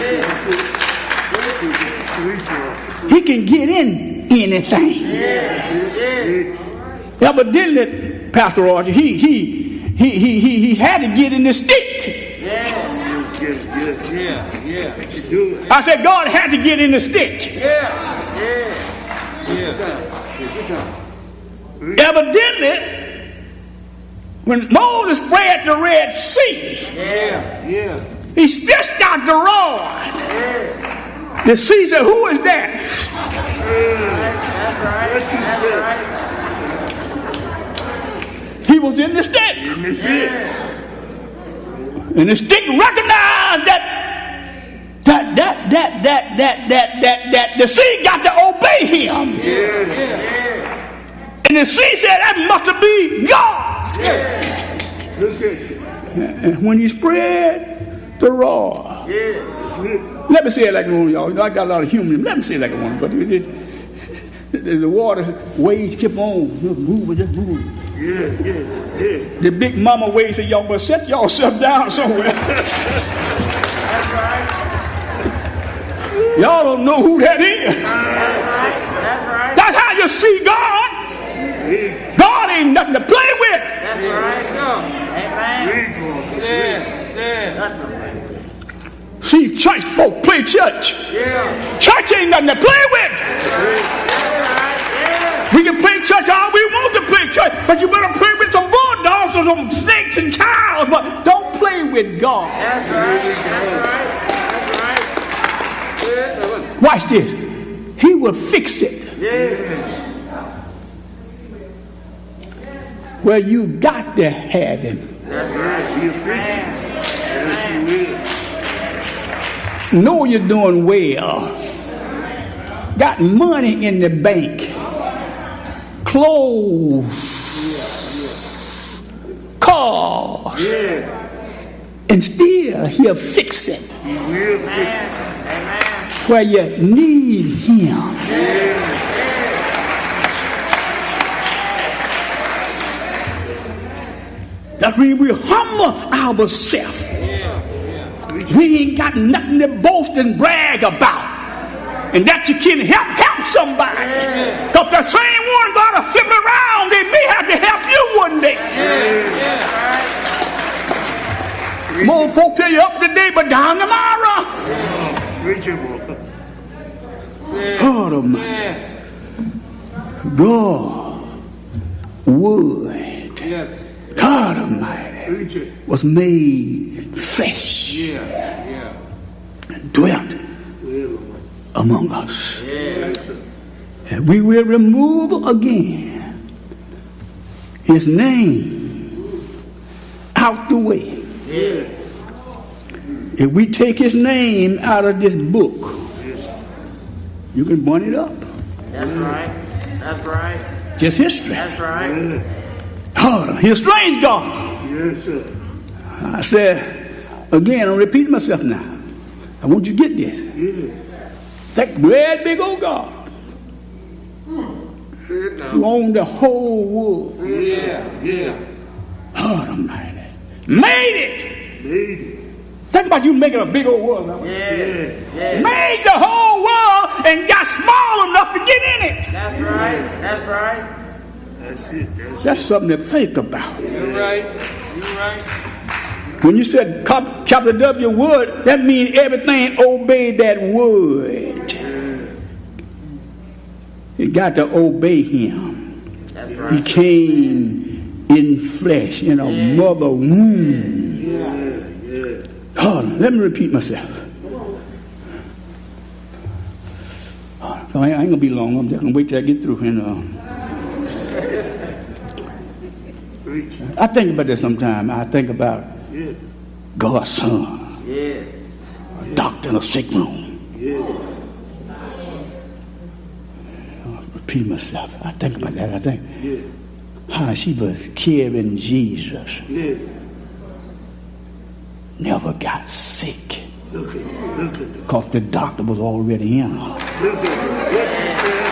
Yeah. He can get in anything. Yeah. Yeah. Evidently, Pastor Roger, he he he he he he had to get in the stick. Yeah. Yeah. Yeah. I said God had to get in the stick. Yeah. Yeah. Yeah. Evidently, when Moses spread the Red Sea, Yeah. Yeah. he stretched out the rod. Yeah. The sea said, "Who is that?" That's right. That's right. He was in the stick. Yeah. And the stick recognized that that that that that that that that that the sea got to obey him. Yeah. Yeah. And the sea said, "That must be God." Yeah. And when he spread the rod, Yeah. let me say it like one of y'all. You know, I got a lot of humor. Let me say it like one, but it, it, the, the water waves keep on moving, just moving. Yeah, yeah, yeah. The big mama waves say, "Y'all must set yourself down somewhere." That's right. Y'all don't know who that is. That's right. That's right. That's how you see God. God ain't nothing to play with. That's right. Amen. Say it. Say it. See, church folk play church. Yeah. Church ain't nothing to play with. We can play church all we want to play church, but you better play with some bulldogs or some snakes and cows, but don't play with God. That's right. That's right. That's right. Watch this. He will fix it. Yeah. Well, you got to have him. That's right. You fix it. Yes, you will. Know you're doing well. Got money in the bank. Clothes. cause. Yeah. And still he'll fix it. He will fix it. Where you need him. That's when we humble ourselves. We ain't got nothing to boast and brag about. And that you can help help somebody. Because the same one gonna flip around, they may have to help you one day. More folk tell you up today, but down tomorrow. God Almighty. God would. Yes. God Almighty was made flesh. Yeah. Yeah. And dwelt among us. Yes. And we will remove again his name out the way. Yeah. If we take his name out of this book, you can burn it up. That's right. That's right. Just history. That's right. God, he's a strange God. Yes, sir. I said, again, I'm repeating myself now. I want you to get this. Yeah. That great big old God Say it now. who owned the whole world. Yeah, yeah. God Almighty. Made it. Made it. Think about you making a big old world. Huh? Yeah. Yeah. Made the whole world and got small enough to get in it. That's right. That's right. That's it. That's, That's something to think about. You're right. You're right. When you said cap- capital W word, that means everything obeyed that word. You got to obey him. That's right. He came in flesh, in a Yeah. mother womb. yeah, yeah. Hold on, let me repeat myself. I ain't gonna be long. I'm just gonna wait till I get through. And uh, I think about this sometimes. I think about Yeah. God's son, Yeah. a doctor in a sick room. Yeah. I'll repeat myself. I think about that. I think Yeah. how she was carrying Jesus. Yeah. Never got sick. Look at that. Look at that. Because the doctor was already in her. Look at that. What you said?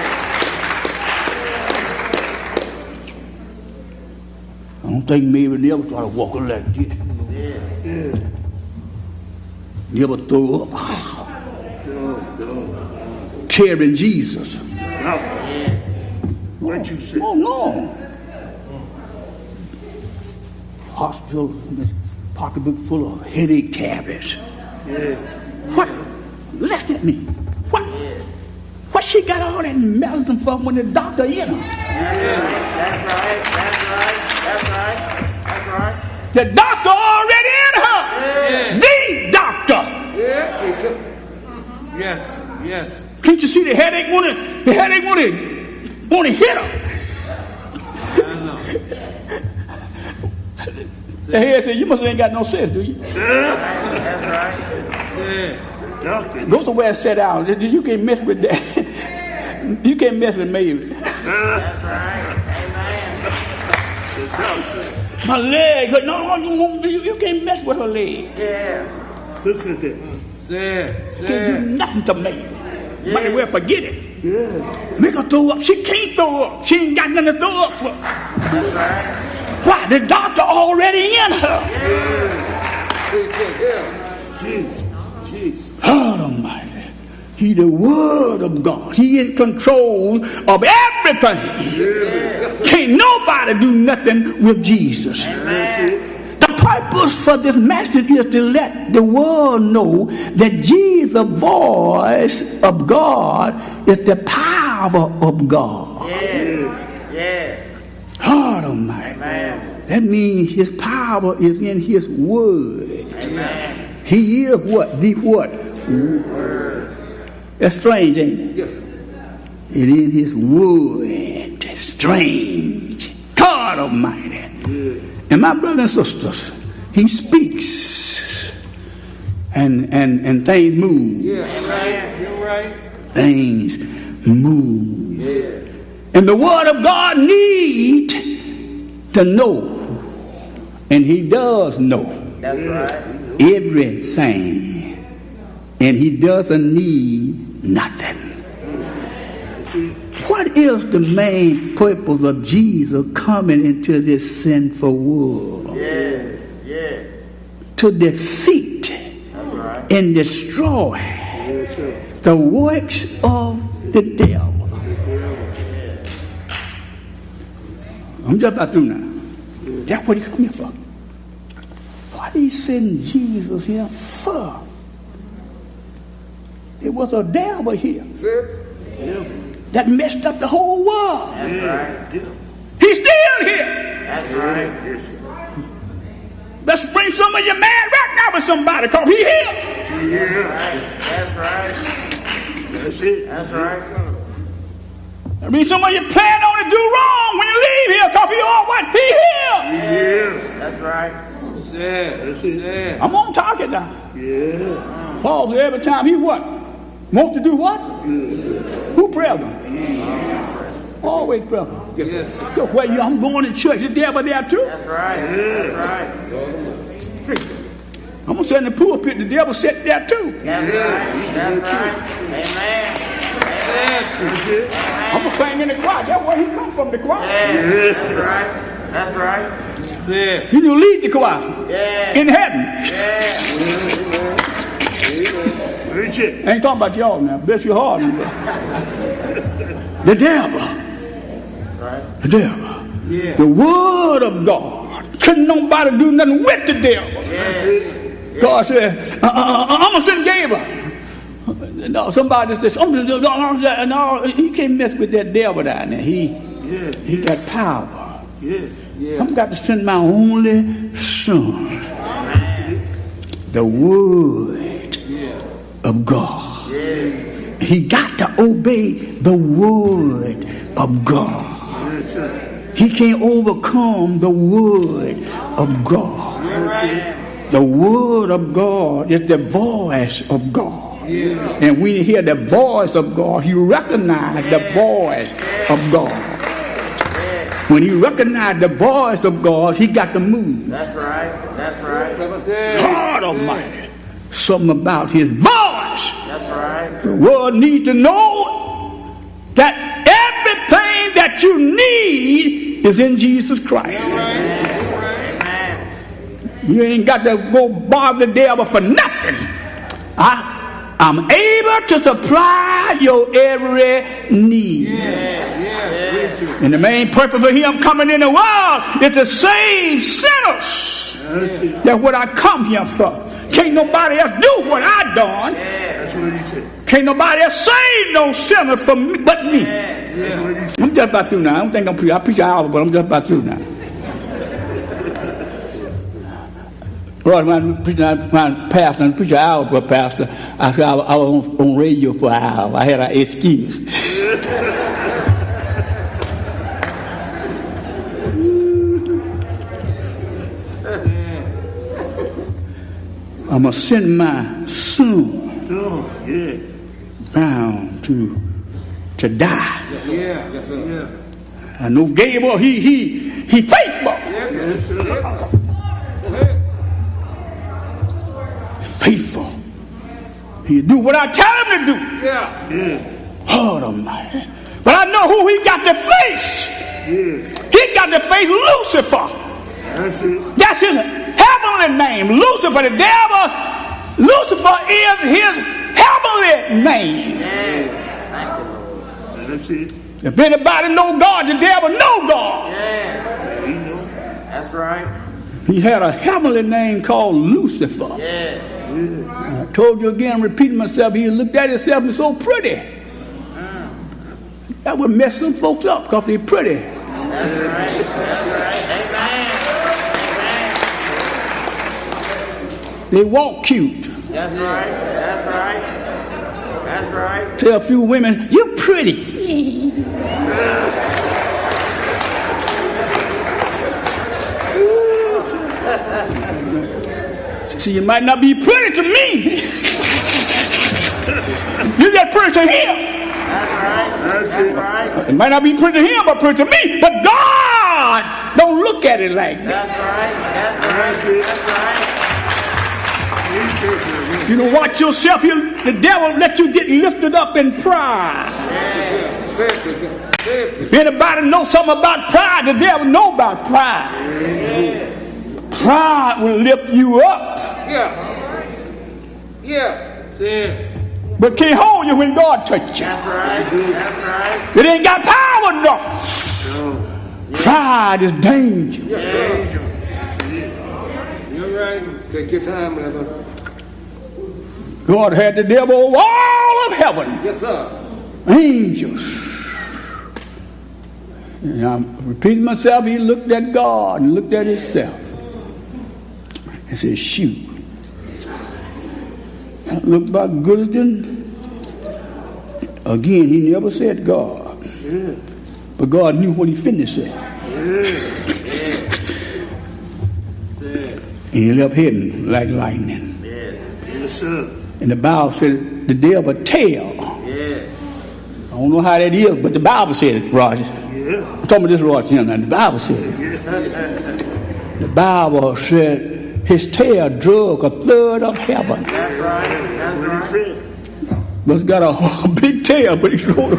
I don't think Mary never started walking like this. Yeah. Never throw up. No, no. Carrying Jesus. Yeah. What you said? Oh, no. Hospital, pocketbook full of headache tablets. Yeah. What? Look at me. What? What she got all that medicine from when the doctor in her? That's right. That's right. That's right. That's right. The doctor already in her. Yeah. The doctor. Yeah, preacher. Yes. Yes. Can't you see the headache want to? The headache want to want to hit her. I know. The head said, "You must ain't got no sense, do you?" That's right. Yeah. Doctor. Go somewhere and sit down. You can't mess with that. You can't mess with Mary. That's right. Amen. My leg. No, no, you, won't- you, you can't mess with her leg. Yeah. Look at that. Say it. You Say can't do it. nothing to Mary. Yeah. Might as well forget it. Yeah. Make her throw up. She can't throw up. She ain't got nothing to throw up for. That's right. Why? The doctor already in her. Jesus. Jesus. God Almighty. He the Word of God. He in control of everything. Can't nobody do nothing with Jesus. The purpose for this message is to let the world know that Jesus, the voice of God, is the power of God. Yeah. Yeah. God Almighty. Amen. That means his power is in his word. Amen. He is what? The what? Word. That's strange, ain't it? Yes. It is his word. Strange. God Almighty. Yeah. And my brothers and sisters, he speaks. And and and things move. Yeah. Right. You're right. Things move. Yeah. And the word of God need to know And he does know That's right. everything. And he doesn't need nothing. What is the main purpose of Jesus coming into this sinful world? Yes, yes. To defeat That's right. and destroy the works of the devil. I'm just about through now. That's what he come here for. What he send Jesus here for? It was a devil here that messed up the whole world. That's right. He's still here. That's right. Let's bring some of you mad right now with somebody, because he here. That's right. That's it. That's right. I mean, some of you plan on to do wrong when you leave here, because he all what? He here. That's right. Yeah, that's it. Yeah. I'm on target now. Yeah. Paul said every time he what? Wants to do what? Who present? Always present. Yes. So where you, I'm going to church. The devil there too. That's right. That's right. I'm going to sit in the pulpit. The devil sit there too. That's right. That's right. Amen. I'm going to sing in the choir. That's where he come from, the choir. Yeah. That's right. That's right. Yeah. He will lead the choir. Yeah. In heaven. Yeah. I ain't talking about y'all now. Bless your heart. The devil. Right. The devil. Yeah. The word of God. Couldn't nobody do nothing with the devil. Yeah. God said, uh, uh, uh, I'm going to send Gabriel. No, somebody says, oh, no, no, no, you can't mess with that devil down there. He, Yeah. he got power. Yeah. Yeah. I'm got to send my only son. The word of God. Yeah. He got to obey the word of God. He can't overcome the word of God. The word of God is the voice of God. And when you hear the voice of God, you recognize the voice of God. When you recognize the voice of God, he got to move. That's right. That's right. God Almighty. Something about his voice. That's right. The world needs to know that everything that you need is in Jesus Christ. Amen. You ain't got to go bother the devil for nothing. I, I'm able to supply your every need. Yeah. Yeah. And the main purpose of him coming in the world is to save sinners. That's what I come here for. Can't nobody else do what I done. That's what he said. Can't nobody else save no sinner for me but me. That's what he said. I'm just about through now. I don't think I'm preaching. I preach an hour, but I'm just about through now. Lord, when I preach, when I pastor, I preach an hour for a pastor. I said I, I was on, on radio for an hour. I had an excuse. I'm going to send my son So, yeah. down to, to die. Yes, sir. Yeah. Yes, sir. Yeah. I know Gabriel, he, he, he faithful. Yes, sir. Yes, sir. Faithful. He do what I tell him to do. Yeah. Yeah. Lord Almighty. But I know who he got to face. Yeah. He got to face Lucifer. That's it. That's his heavenly name. Lucifer, the devil. Lucifer is his heavenly name. Yeah. That's it. If anybody know God, the devil know God. Yeah. That's right. He had a heavenly name called Lucifer. Yeah. I told you again, repeating myself, he looked at himself and so pretty. Mm. That would mess some folks up because they're pretty. That's right. That's right. Amen. They walk cute. That's right. That's right. That's right. Tell a few women, you're pretty. See, you might not be pretty to me. You're just pretty to him. That's right. That's right. It might not be pretty to him, but pretty to me. But God don't look look at it like that. That's right. That's right. That's right. You know, watch yourself. You, the devil let you get lifted up in pride. If anybody know something about pride, the devil know about pride. Pride will lift you up. Yeah. Yeah. But can't hold you when God touches you. That's right. That's right. It ain't got power enough. No. Pride is dangerous. Yeah. You're right. Take your time, brother. God had the devil over all of heaven. Yes, sir. Angels. And I'm repeating myself. He looked at God and looked at himself and said, shoot. I looked about good as them. Again, he never said God. Yeah. But God knew what he finished say. Yeah. Yeah. And he left hidden like lightning. Yes, sir. And the Bible said the devil tail. Yeah. I don't know how that is, but the Bible said it, Roger. Yeah. I'm talking about this Roger. Now, the Bible said it. Yeah. The Bible said his tail drug a third of heaven. That's right. That's right. But he's got a, a big tail, but he's short.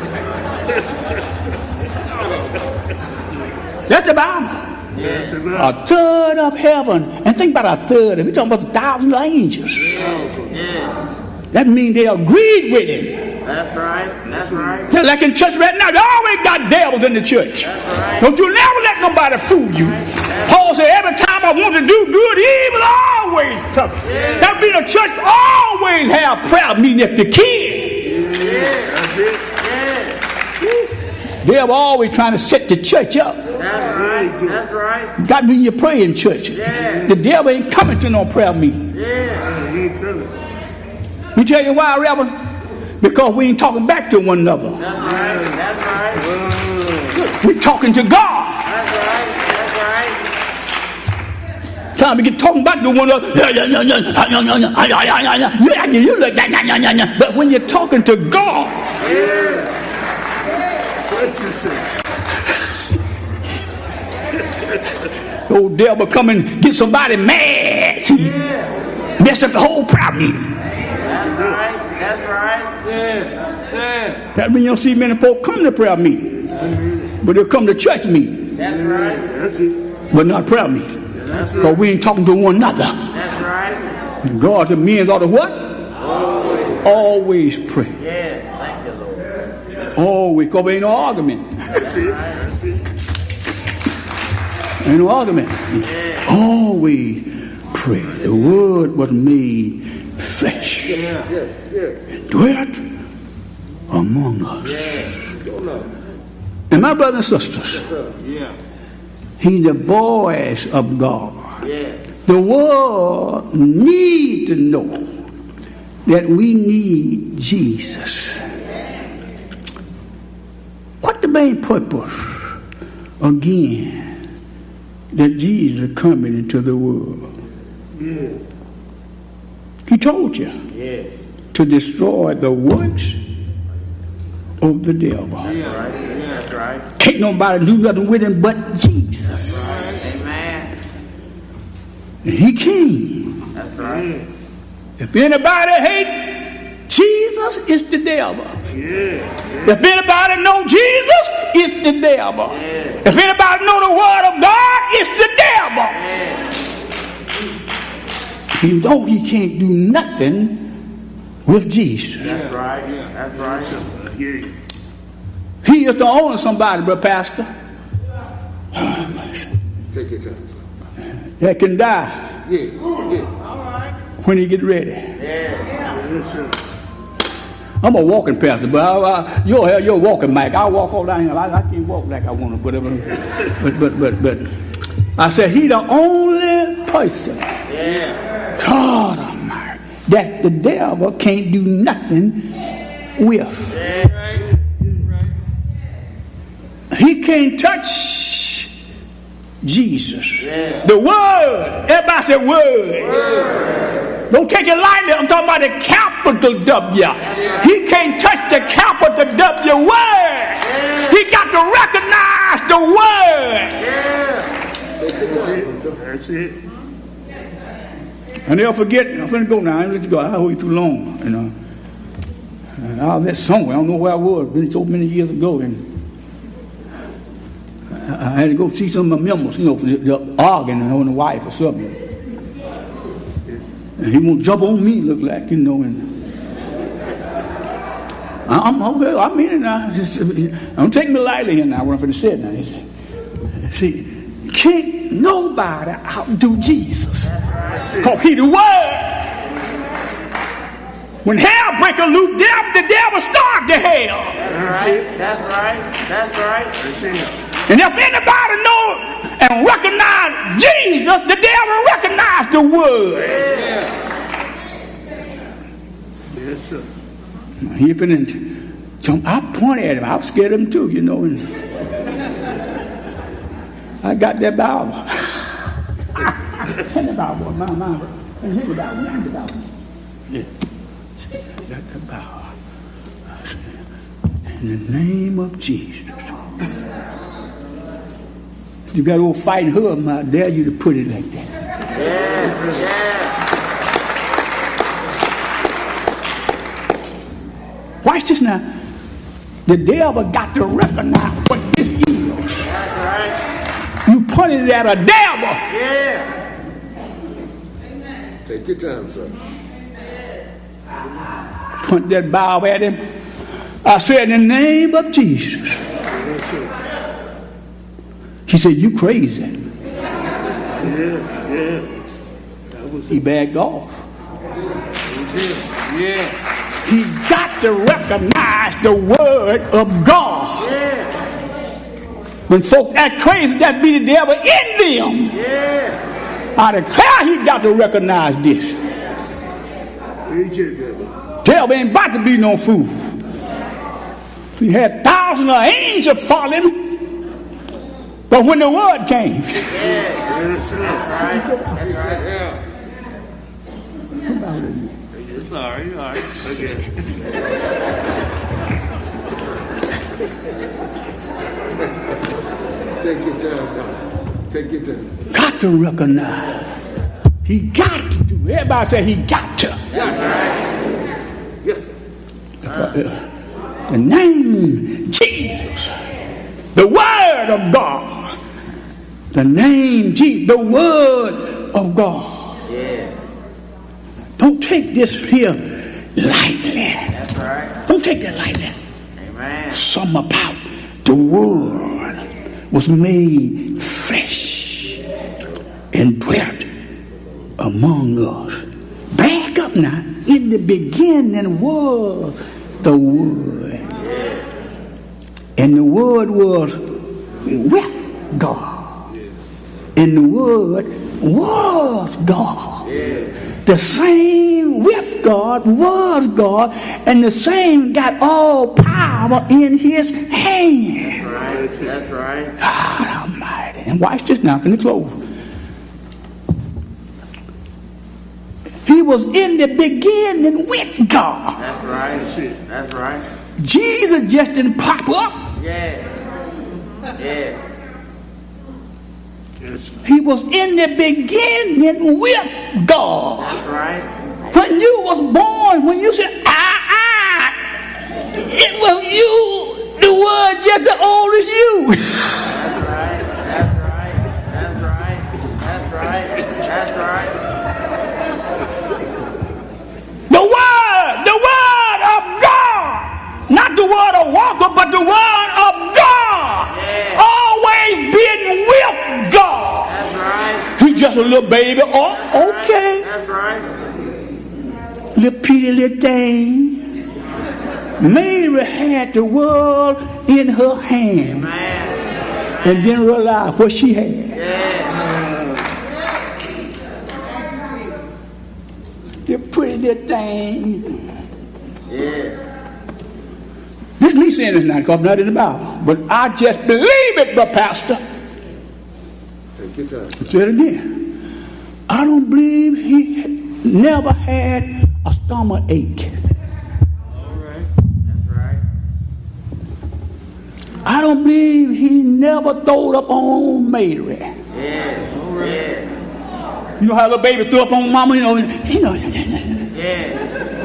That's the Bible. Yeah. A third of heaven. And think about a third. We're talking about a thousand angels. Yeah. Yeah. That means they agreed with him. That's right. That's right. Yeah, like in church right now, they always got devils in the church. That's right. Don't you never let nobody fool you. Right. Paul said, every time I want to do good, evil always trouble. Yeah. That means the church always have prayer meeting if you can. Yeah. That's it. Yeah. They're always trying to set the church up. That's right. That's right. Got to be your praying church. Yeah. The devil ain't coming to no prayer meeting. Yeah. He ain't coming. You tell you why, Reverend? Because we ain't talking back to one another. That's right. That's right. We're talking to God. That's right. That's right. Time to get talking back to one another. You look like, but when you're talking to God, Yeah. What you say? old devil come and get somebody mad. See, Yeah. mess up the whole prayer meeting. That's right. That's right. Yeah. That's it. That means you don't see many folk come to prayer meeting, but they'll come to church meeting, That's right. That's it. but not prayer meeting. That's Because right. we ain't talking to one another. That's right. And God, the men ought to what? Always. Always pray. Yeah. Thank you, Lord. Always, because there ain't no argument. That's it. That's it. Ain't no argument. Yeah. Always pray. The word was made flesh. Yeah. Yeah. Yeah. And dwelt among us. Yeah. Go now. And my brothers and sisters, Yes, sir. Yeah. he's the voice of God. Yeah. The world need to know that we need Jesus. What the main purpose, again, that Jesus is coming into the world? Yeah. He told you Yeah. to destroy the works of the devil. That's right. That's right. Can't nobody do nothing with him but Jesus. Amen. And he came. That's right. If anybody hate Jesus, it's the devil. Yeah. If anybody know Jesus, it's the devil. Yeah. If anybody know the word of God, it's the devil. Yeah. He know he can't do nothing with Jesus. That's right. That's right. Yeah. He is the only somebody, brother pastor, Take your time. that can die Yeah. Yeah. when he get ready. Yeah. I'm a walking pastor, but I, I, you're you're walking, Mike. I walk all down here. I, I can't walk like I want to, whatever. But but but but I said he the only person. Yeah. God Almighty, that the devil can't do nothing with. Yeah. He can't touch Jesus. Yeah. The word. Everybody say word. Word. Don't take it lightly. I'm talking about the capital W. Right. He can't touch the capital W word. Yeah. He got to recognize the word. Yeah. Take That's it. I never forget. I'm finna go now. I ain't let you go. I wait too long. You know. And I was there somewhere. I don't know where I was. Been so many years ago, and I, I had to go see some of my members. You know, for the, the arguing on the wife or something. And he won't jump on me. Look like you know. And I, I'm okay. I mean it now. Just, don't take me lightly here now. What I'm finna say now. It's, see. Can't nobody outdo Jesus. Because he the word. When hell break a loose, the devil starved to hell. That's right. That's right. That's right. That's it. And if anybody know and recognize Jesus, the devil recognize the word. Yeah. Yes, sir. He finna jump. I pointed at him. I was scared of him too, you know. And I got that Bible. And the Bible, my mind. And here's the Bible. Here's the Bible. Yeah. Got the Bible. In the name of Jesus. You got old fighting husband, I dare you to put it like that. Yes, yes. Watch this now. The devil got to recognize what this is. That's right. You pointed at a devil. Yeah. Take your time, sir. Point that Bible at him. I said, in the name of Jesus. Yes, sir. He said, you crazy. Yeah, yeah. That was He backed off. Yeah. He got to recognize the word of God. Yeah. When folks act crazy, that be the devil in them. Yeah. I declare he got to recognize this. Preach it, devil. Devil ain't about to be no fool. He had thousands of angels falling, but when the word came, Yeah. Yes, sir. That's right. That's right. Yeah. It's all right. All right. Okay. Take your time now. Take your time. got to recognize. He got to do. Everybody say he got to. Yes, sir. Uh, the name Jesus, the word of God. The name Jesus, the word of God. Yes. Don't take this here lightly. That's right. Don't take that lightly. Amen. Something about the word was made flesh and dwelt among us. Back up now. In the beginning was the word. And the word was with God. And the word was God. The same with God was God, and the same got all power in his hand. That's right. That's right. God Almighty. And watch this now, can you close? He was in the beginning with God. That's right. That's right. Jesus just didn't pop up. Yeah. Yeah. Yes, sir. He was in the beginning with God. That's right. When you was born, when you said, ah, ah, it was you, the word just as old as you. That's right. That's right. That's right. That's right. That's right. The word, the word of God. Not the word of Walker, but the word of God. Yeah. Always been with God. That's right. He just a little baby. Oh, okay. That's right. Little pretty little thing. Mary had the world in her hand. Man. And didn't realize what she had. Yeah. The pretty little thing. Yeah. This is me saying this now, because I'm not in the Bible. But I just believe it, but Pastor. Take your time. Say it again. I don't believe he never had a stomach ache. All right. That's right. I don't believe he never throwed up on Mary. Yeah. Yeah. You know how a little baby threw up on mama, you know. You know. Yeah.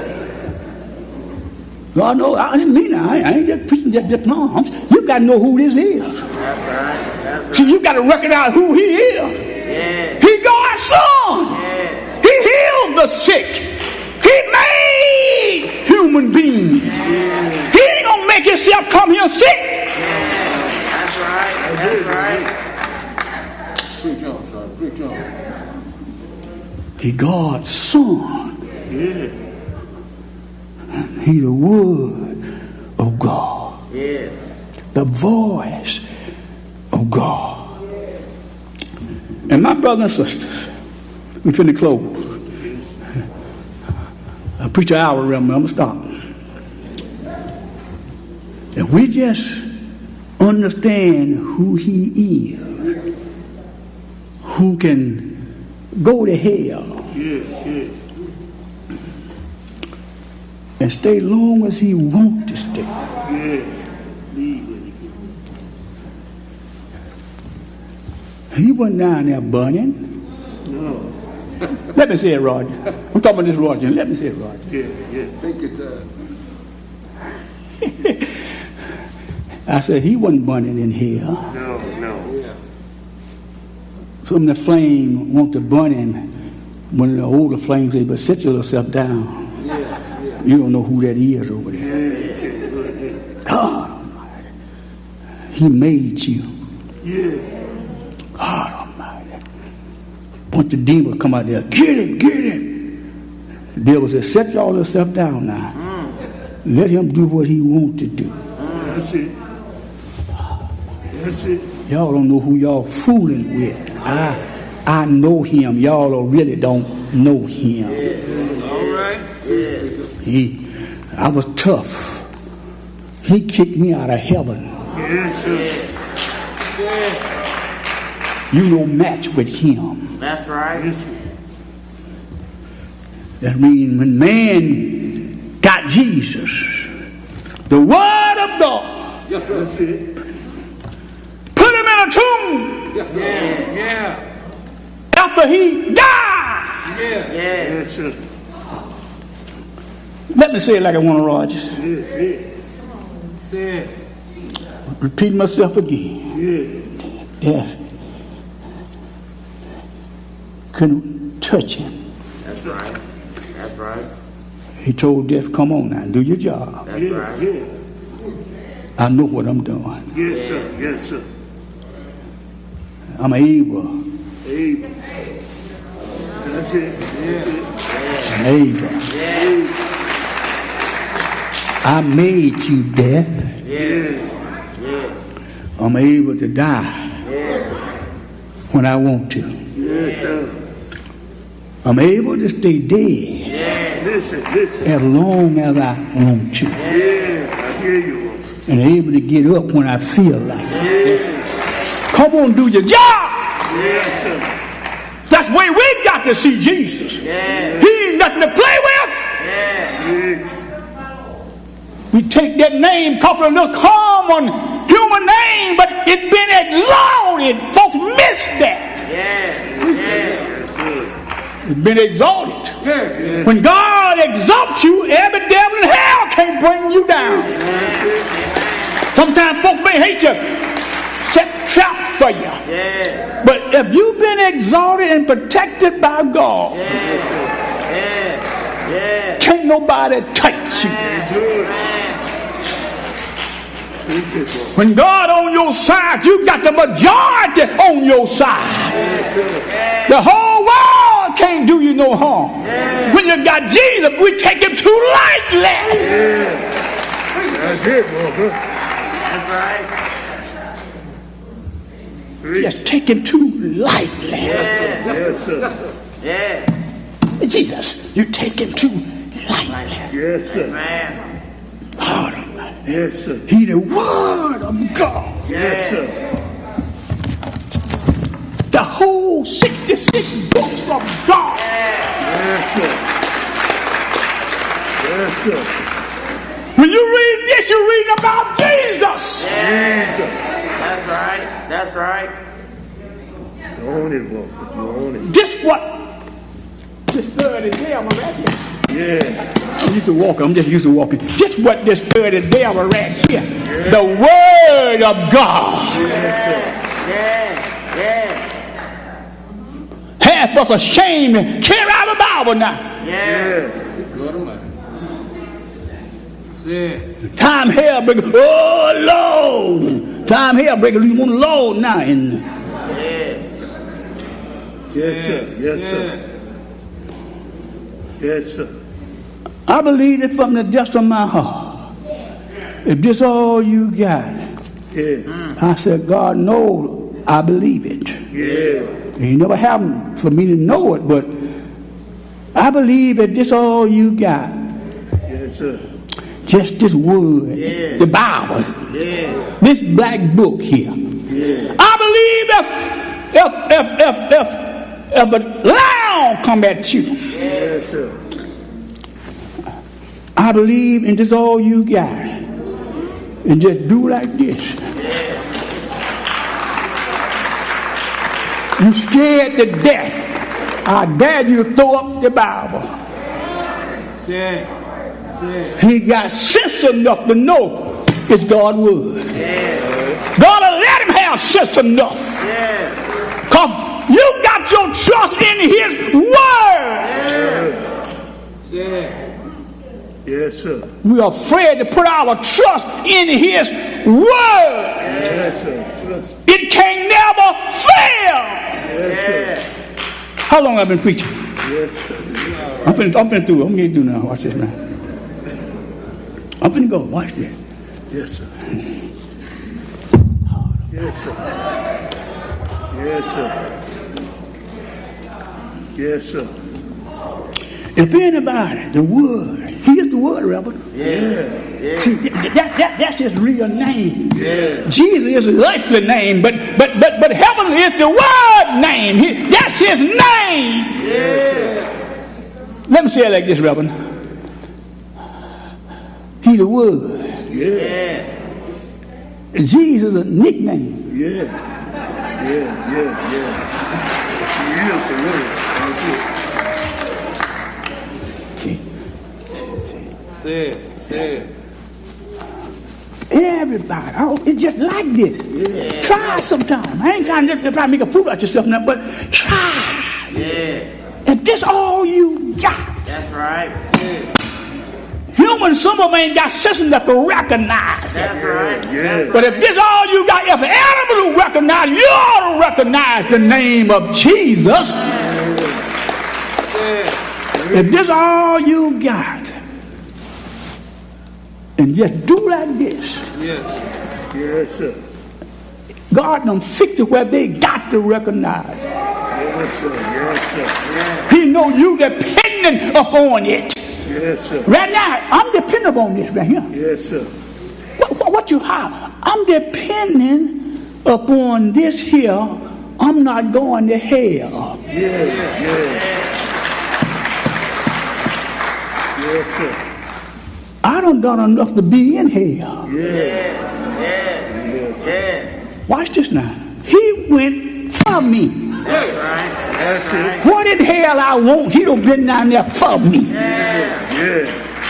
God knows, I didn't mean that. I ain't just preaching just, just no. You got to know who this is. That's right. That's right. See, you got to recognize who he is. Yeah. He God's son. Yeah. He healed the sick. He made human beings. Yeah. He ain't going to make himself come here sick. Yeah. That's right. That's right. Preach on, son. Preach on. He God's son. Yeah. He the word of God. Yeah. The voice of God. And my brothers and sisters, we finna close. I preach an hour, remember, I'm gonna stop. And we just understand who he is, who can go to hell. Yeah, yeah. And stay long as he wants to stay. Yeah. He wasn't down there burning. No. Let me say it, Roger. I'm talking about this Roger. Let me say it, Roger. Yeah, yeah. Take your time. I said he wasn't burning in hell. No, no. Yeah. Some of the flame want to burn him. One of the older flames say, but sit yourself down. Yeah, yeah. You don't know who that is over there. Yeah, yeah. God Almighty. He made you. Yeah. God Almighty. Bunch of demons come out there. Get him, get him. The devil said, set y'all yourself down now. Mm. Let him do what he wants to do. Mm. That's it. That's it. Y'all don't know who y'all fooling with. I I know him. Y'all really don't know him. Yeah. All right. Yeah. He, I was tough. He kicked me out of heaven. Yes, sir. Yeah. You no match with him. That's right. Yes, sir. That means when man got Jesus, the word of God, Yes, sir. That's it. put him in a tomb. Yes, sir. Yeah. Yeah. After he died. Yeah. Yeah. Yes, sir. Let me say it like I want to, Rogers. Yes, yeah. Say it. Repeat myself again. Yeah. Yes. Couldn't touch him. That's right. That's right. He told death, come on now, do your job. That's Yeah, right. yeah. I know what I'm doing. Yes, sir. Yes, sir. I'm able. Able. That's it. That's it. I'm able. Yeah. I made you death. Yeah. Yeah. I'm able to die Yeah. when I want to. Yes, sir. I'm able to stay dead Yeah. Listen, listen. as long as I want to. Yeah, I hear you. And able to get up when I feel like it. Yes, Come on, do your job. yes, sir. That's the way we got to see Jesus. Yeah. He ain't nothing to play with. Yeah. Yes. We take that name, call it a little common human name, but it's been exalted. Folks miss that. Yeah. Yeah. It's been exalted. Yeah, yeah. When God exalts you, every devil in hell can't bring you down. Sometimes folks may hate you, set traps for you. Yeah. But if you've been exalted and protected by God, Yeah. Yeah. Yeah. can't nobody touch you. When God on your side, you got the majority on your side. The whole world can't do you no harm. When you got Jesus, we take him too lightly. That's it, brother. That's right. Just take him too lightly. Yeah. Yes, sir. Yeah. Jesus, you take him too lightly. Yes, sir. Man. Lord Almighty. Yes, sir. He the word of God. Yes, sir. The whole sixty-six books of God. Yes, sir. Yes, sir. When you read this, you read about Jesus. Yeah. That's right. That's right. You own it, brother. You own it. This what dirty devil right here. Yeah. I'm used to walking. I'm just used to walking. Just what this dirty devil right here. Yeah. The Word of God. Yes, sir. Yeah, yeah. Half us ashamed to carry out the Bible now. Yeah. Good man. Yeah. Time hell breaker. Oh Lord. Time hell breaker. You want the Lord now. And Yeah. Yes, sir. Yes, sir. Yes, sir. I believe it from the depths of my heart. If this all you got, Yeah. I said, God knows I believe it. Yeah. It never happened for me to know it, but I believe that this all you got. Yes, sir. Just this word, Yeah. the Bible, Yeah. this black book here. Yeah. I believe if if if if if, if a lion come at you, Yes, sir. I believe in this all you got, and just do like this. You scared to death. I dare you to throw up the Bible. Yeah. He got sense enough to know it's God's word. God will let him have sense enough. Because you got your trust in his word. Yeah. Yes, sir. We are afraid to put our trust in his word. Yes, sir. Trust. It can never fail. Yes, sir. How long have I been preaching? Yes, sir. I'm finna, I'm finna do. I'm gonna do now. Watch this now. I'm finna go. Watch this. Yes, sir. Yes, sir. Yes, sir. Yes, sir. If anybody, the word, he is the word, Reverend. Yeah. Yeah. See, that, that, that, that's his real name. Yeah. Jesus is his earthly name, but but but but heaven is the word name. He, that's his name. Yeah. Let me say it like this, Reverend. He the word. Yeah. Jesus is a nickname. Yeah. Yeah, yeah, yeah. He is the word. That's it. Say it. Say it. Everybody, oh, it's just like this. Yeah. Try sometime. I ain't trying to try to make a fool out yourself now, but try. Yeah. If this all you got, That's right. humans, some of them ain't got sense enough to recognize it. That's right. Yeah. But if this all you got, if animals will recognize, you ought to recognize the name of Jesus. If this all you got, and just do like this. Yes. Yes, sir. God done fixed it where they got to recognize. Yes, sir. Yes, sir. He know you dependent upon it. Yes, sir. Right now, I'm dependent upon this right here. Yes, sir. What, what, what you have? I'm depending upon this here. I'm not going to hell. Yeah, yeah. Yes, sir. I done done enough to be in hell. Yeah. Yeah. Yeah. Watch this now. He went for me. That's right. That's it. What in hell I want? He done been down there for me. Yeah.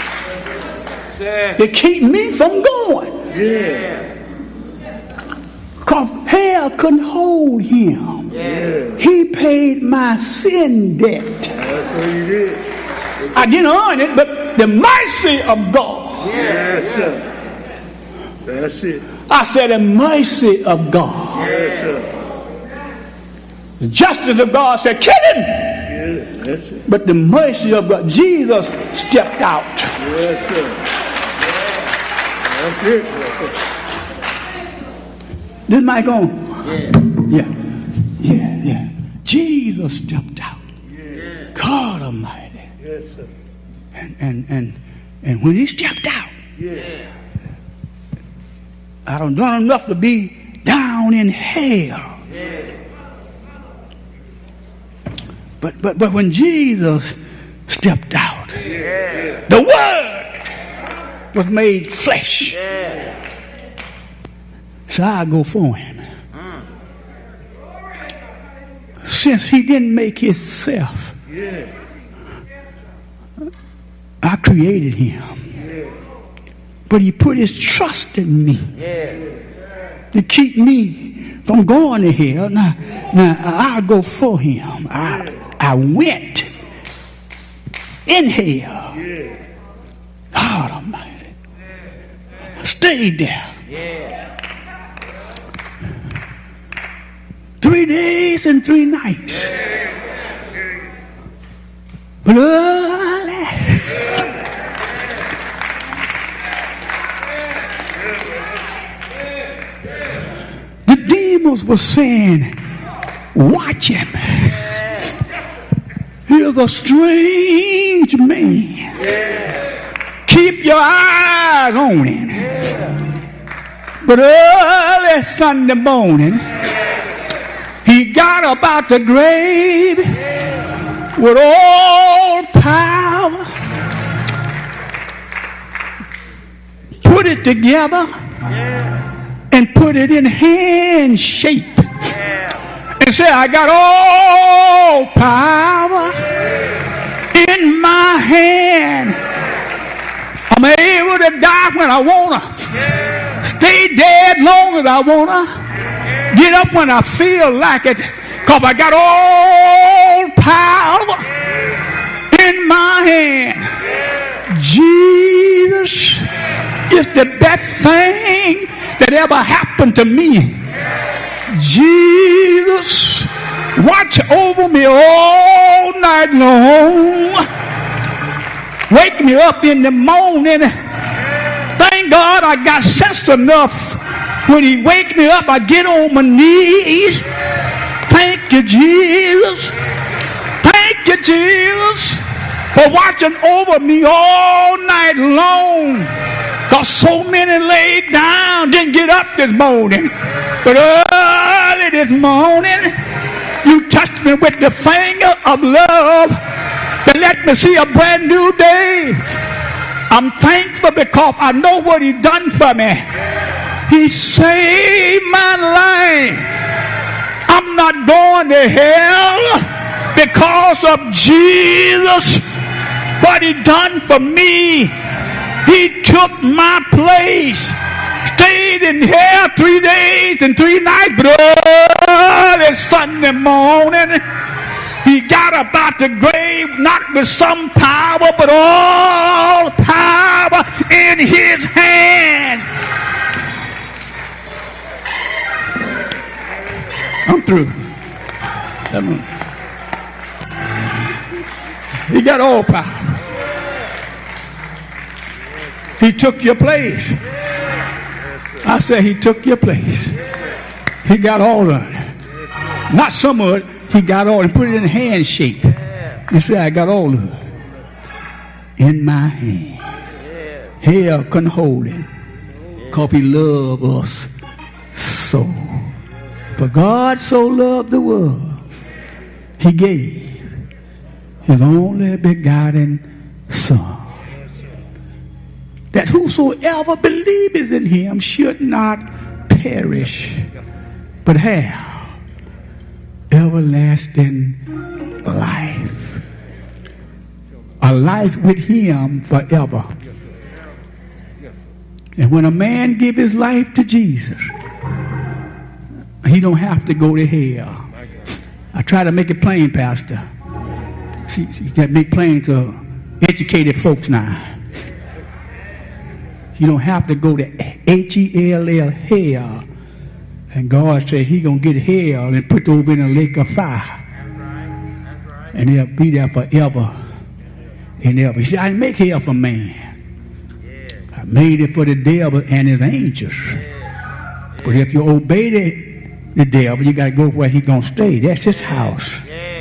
To keep me from going. Yeah. Because hell couldn't hold him. Yeah. He paid my sin debt. That's what he did. I didn't earn it, but the mercy of God. Yes, sir. That's it. I said the mercy of God. Yes, sir. The justice of God said, kill him. Yeah, that's it. But the mercy of God, Jesus stepped out. Yes, sir. That's it. This mic on? Yeah. Yeah. Yeah, yeah. Jesus stepped out. Yeah. God Almighty. Yes, sir. And and and and when he stepped out, Yeah. I done done enough to be down in hell. Yeah. But but but when Jesus stepped out, Yeah. the Word was made flesh. Yeah. So I go for him. Since he didn't make himself Yeah. I created him. But he put his trust in me to keep me from going to hell. Now, now I'll go for him. I, I went in hell. God Almighty. Stayed there. Three days and three nights. But early, the demons were saying, watch him. He's a strange man. Keep your eyes on him. But early Sunday morning, he got up out the grave with all power, put it together, and put it in hand shape. And said, I got all power in my hand. I'm able to die when I want to, stay dead long as I want to, get up when I feel like it, because I got all power in my hand. Jesus is the best thing that ever happened to me. Jesus watch over me all night long. Wake me up in the morning. Thank God I got sense enough. When he wake me up, I get on my knees. Thank you, Jesus. Thank you, Jesus, for watching over me all night long. Because so many laid down, didn't get up this morning. But early this morning, you touched me with the finger of love to let me see a brand new day. I'm thankful because I know what he done for me. He saved my life. I'm not going to hell because of Jesus. What he done for me. He took my place. Stayed in hell three days and three nights. But early Sunday morning, he got up out the grave, not with some power, but all power in his hand. I'm through. He got all power. He took your place. I said he took your place. He got all of it. Not some of it. He got all and put it in hand shape. He said, I got all of it in my hand. Hell couldn't hold it because he loved us so. For God so loved the world, he gave his only begotten Son, that whosoever believes in him should not perish, but have everlasting life. A life with him forever. And when a man give his life to Jesus, he don't have to go to hell. I try to make it plain, Pastor. See, you got to make plain to educated folks now. You don't have to go to H E L L, hell. And God said he going to get hell and put over in a lake of fire. And they'll be there forever and ever. He said, I didn't make hell for man. I made it for the devil and his angels. But if you obey the, the devil, you got to go where he's going to stay. That's his house.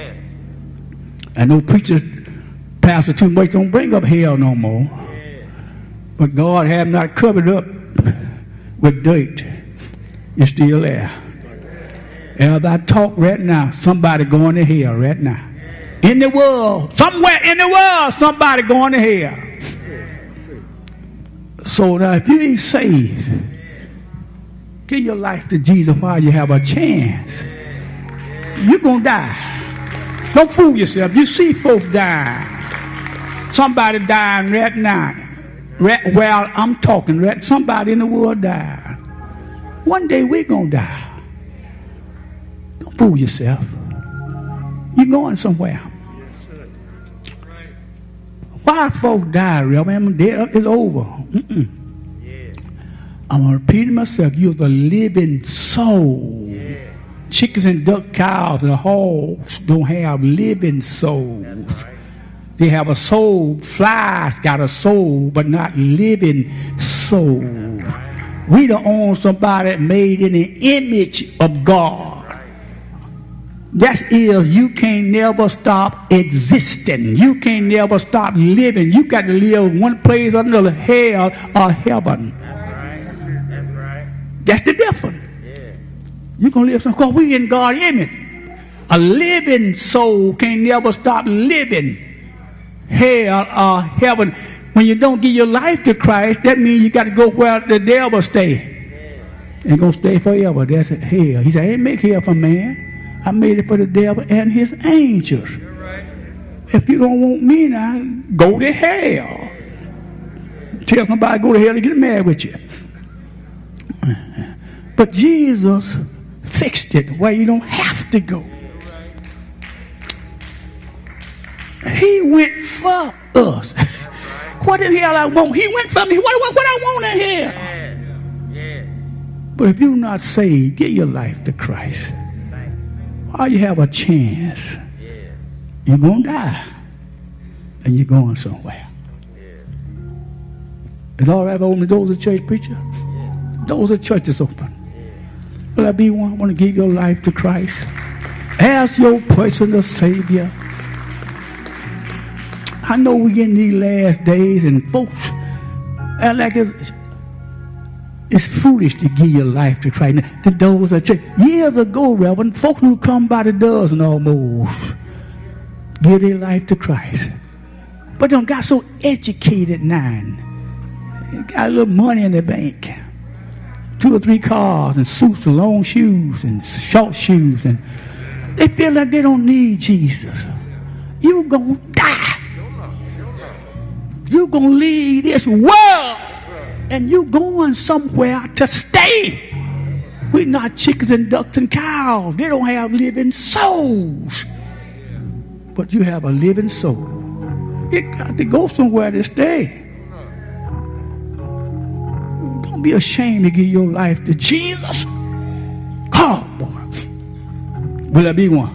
I know preachers, pastor too much, don't bring up hell no more. But God have not covered up with dirt. It's still there. As I talk right now, somebody going to hell right now. In the world, somewhere in the world, somebody going to hell. So now if you ain't saved, give your life to Jesus while you have a chance. You're going to die. Don't fool yourself. You see folks die. somebody dying right now. Right, well, I'm talking, right? Somebody in the world died. One day we're going to die. Don't fool yourself. You're going somewhere. Why folks die, Reverend? It's over. Mm-mm. I'm going to repeat it myself. You're the living soul. Yeah. Chickens and duck cows and hogs don't have living souls. Right. They have a soul. Flies got a soul, but not living soul. Right. We don't own somebody made in the image of God. That is, you can't never stop existing. You can't never stop living. You got to live one place or another, hell or heaven. That's the difference. Yeah. You're going to live somewhere. Because we in God's image. A living soul can never stop living. Hell or heaven. When you don't give your life to Christ, that means you got to go where the devil stay. Yeah. Ain't going to stay forever. That's hell. He said, I didn't make hell for man. I made it for the devil and his angels. Right. If you don't want me now, go to hell. Tell somebody go to hell to get mad with you. But Jesus fixed it where you don't have to go. He went for us. What the hell I want? He went for me. What, what, what I want in here? But if you're not saved, give your life to Christ. While you have a chance, you're going to die. And you're going somewhere. It's all right if I open the doors of the church, preacher? Doors of the church is open. Will I be one? Want to give your life to Christ as your personal Savior? I know we in these last days and folks act like it's, it's foolish to give your life to Christ. The doors of the church. Years ago, Reverend, folks who come by the dozen almost give their life to Christ. But they got so educated now. Got a little money in the bank. Two or three cars and suits and long shoes and short shoes, and they feel like they don't need Jesus. You're going to die. You're going to leave this world and you're going somewhere to stay. We're not chickens and ducks and cows. They don't have living souls. But you have a living soul. You got to go somewhere to stay. Don't be ashamed to give your life to Jesus. Oh, boy. Will I be one?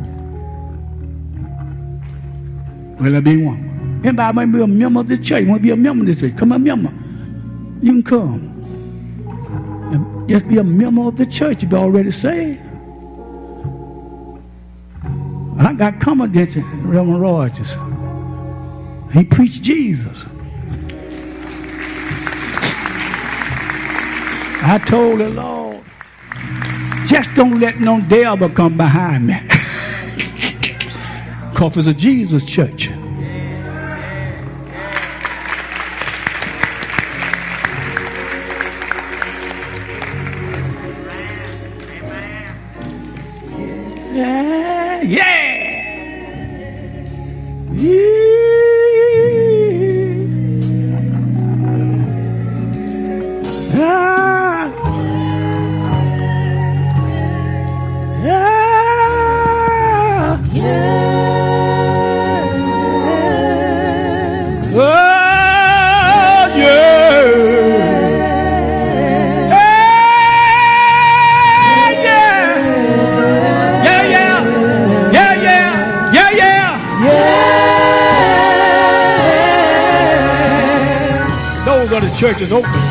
Will I be one? Anybody might be a member of the church. Want to be a member of this church? Come a member. You can come. And just be a member of the church. You've already saved. I got confidence in Reverend Rogers. He preached Jesus. I told the Lord, just don't let no devil come behind me. Because it's a Jesus church. Yeah, yeah. Yeah. Ah. Yeah. Yeah. Oh, yeah. The church is open.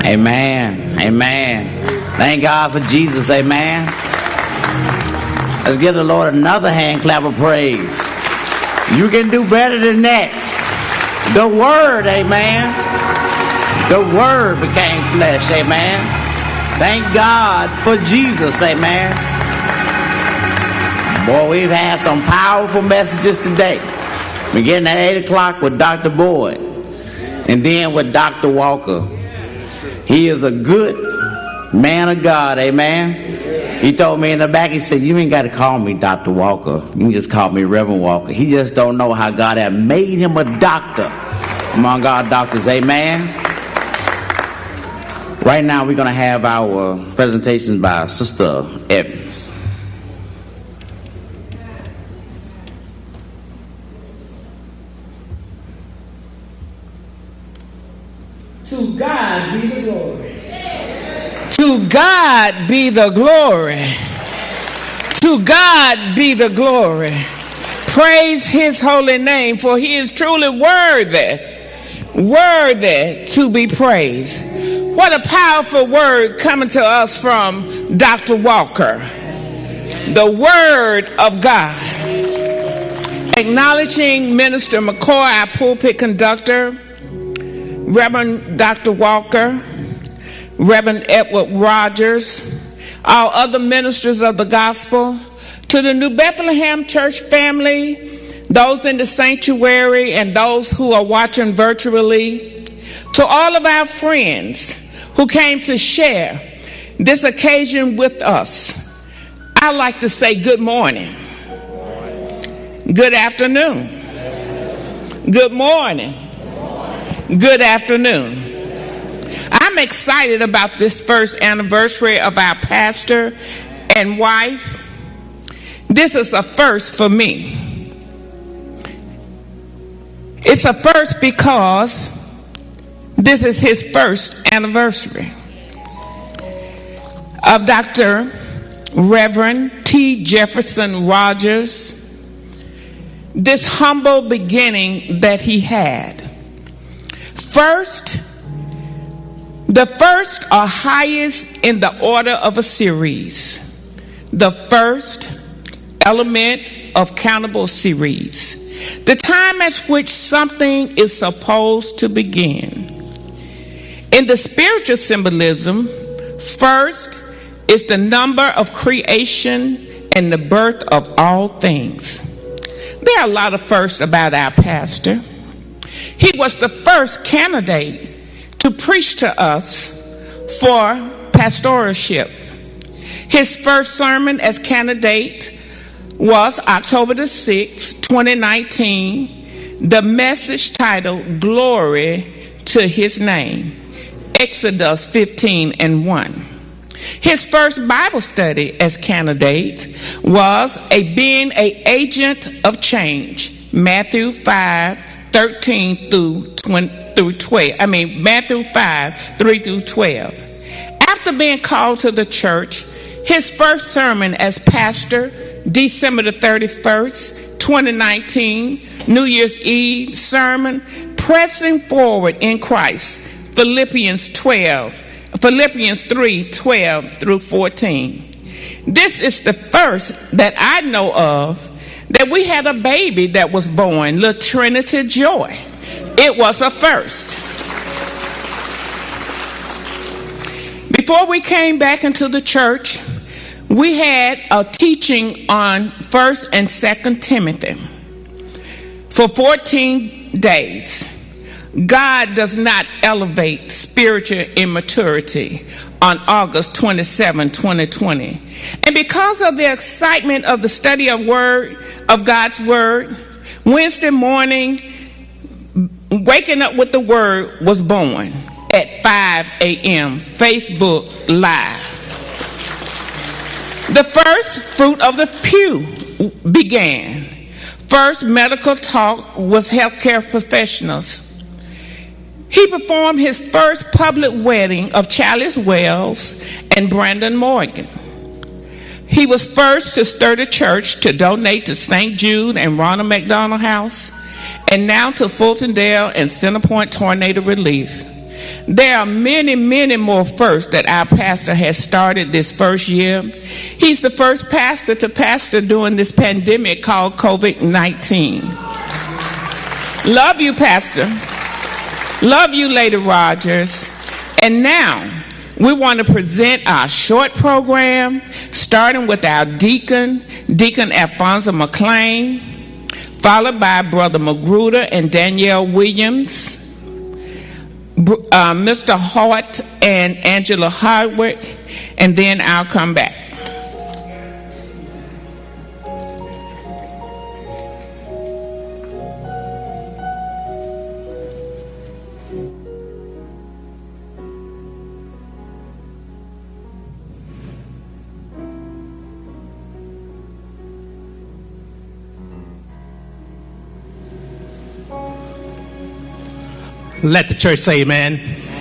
Amen. Amen. Thank God for Jesus. Amen. Let's give the Lord another hand clap of praise. You can do better than that. The Word, amen. The Word became flesh, amen. Thank God for Jesus, amen. Boy, we've had some powerful messages today. Beginning at eight o'clock with Doctor Boyd, and then with Doctor Walker. He is a good man of God, amen. He told me in the back, he said, you ain't got to call me Doctor Walker. You can just call me Reverend Walker. He just don't know how God had made him a doctor among our doctors, amen. Right now, we're going to have our presentation by Sister Evans. To God be the glory. To God be the glory. To God be the glory. Praise his holy name, for he is truly worthy, worthy to be praised. What a powerful word coming to us from Doctor Walker. The Word of God. Acknowledging Minister McCoy, our pulpit conductor, Reverend Doctor Walker, Reverend Edward Rogers, all other ministers of the gospel, to the New Bethlehem Church family, those in the sanctuary and those who are watching virtually, to all of our friends who came to share this occasion with us, I'd like to say good morning, good afternoon, good morning, good afternoon. I'm excited about this first anniversary of our pastor and wife. This is a first for me. It's a first because this is his first anniversary of Doctor Reverend T. Jefferson Rogers, this humble beginning that he had. First, the first or highest in the order of a series. The first element of countable series. The time at which something is supposed to begin. In the spiritual symbolism, first is the number of creation and the birth of all things. There are a lot of firsts about our pastor. He was the first candidate to preach to us for pastoralship. His first sermon as candidate was October the sixth, twenty nineteen. The message titled, Glory to His Name. Exodus fifteen and one. His first Bible study as candidate was a being an agent of change. Matthew five, thirteen through twenty, through twelve. I mean, Matthew five, three through twelve. After being called to the church, his first sermon as pastor, December the thirty-first, twenty nineteen, New Year's Eve sermon, Pressing Forward in Christ, Philippians twelve, Philippians three, twelve through fourteen. This is the first that I know of that we had a baby that was born, little Trinity Joy. It was a first. Before we came back into the church, we had a teaching on First and Second Timothy for fourteen days. God does not elevate spiritual immaturity on August twenty-seventh, twenty twenty. And because of the excitement of the study of word of God's word, Wednesday morning, Waking Up with the Word was born at five a.m. Facebook Live. The first fruit of the pew began. First medical talk with healthcare professionals. He performed his first public wedding of Chalice Wells and Brandon Morgan. He was first to stir the church to donate to Saint Jude and Ronald McDonald House, and now to Fultondale and Centerpoint Tornado Relief. There are many, many more firsts that our pastor has started this first year. He's the first pastor to pastor during this pandemic called COVID nineteen. Love you, Pastor. Love you, Lady Rogers. And now, we want to present our short program, starting with our deacon, Deacon Alfonso McLean, followed by Brother Magruder and Danielle Williams, uh, Mister Hart and Angela Howard, and then I'll come back. Let the church say amen.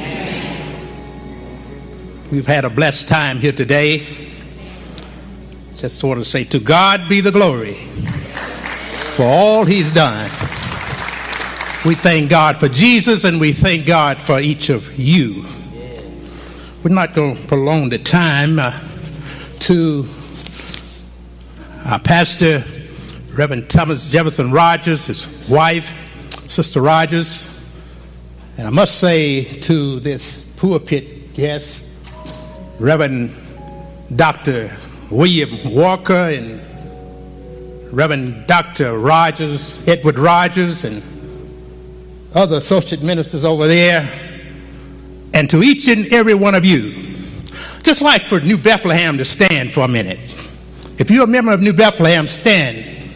We've had a blessed time here today. Just want to say, to God be the glory for all he's done. We thank God for Jesus, and we thank God for each of you. We're not going to prolong the time uh, to our pastor, Reverend Thomas Jefferson Rogers, his wife, Sister Rogers. And I must say to this pulpit guest, Reverend Doctor William Walker and Reverend Doctor Rogers, Edward Rogers, and other associate ministers over there, and to each and every one of you, just like for New Bethlehem to stand for a minute. If you're a member of New Bethlehem, stand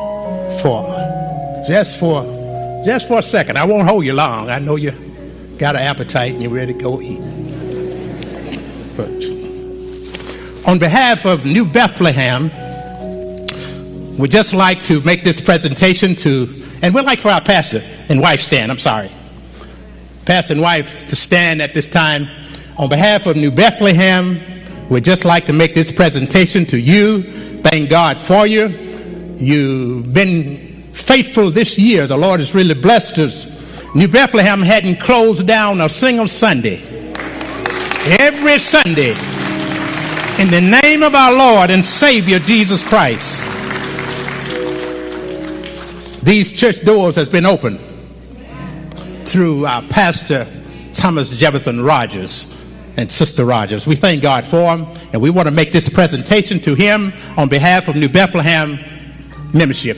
for, just for, just for a second. I won't hold you long. I know you got an appetite and you're ready to go eat. But on behalf of New Bethlehem, we'd just like to make this presentation to, and we'd like for our pastor and wife stand, I'm sorry. Pastor and wife to stand at this time. On behalf of New Bethlehem, we'd just like to make this presentation to you. Thank God for you. You've been faithful this year. The Lord has really blessed us. New Bethlehem hadn't closed down a single Sunday. Every Sunday, in the name of our Lord and Savior Jesus Christ, these church doors has been opened through our pastor Thomas Jefferson Rogers and Sister Rogers. We thank God for him, and we want to make this presentation to him on behalf of New Bethlehem membership.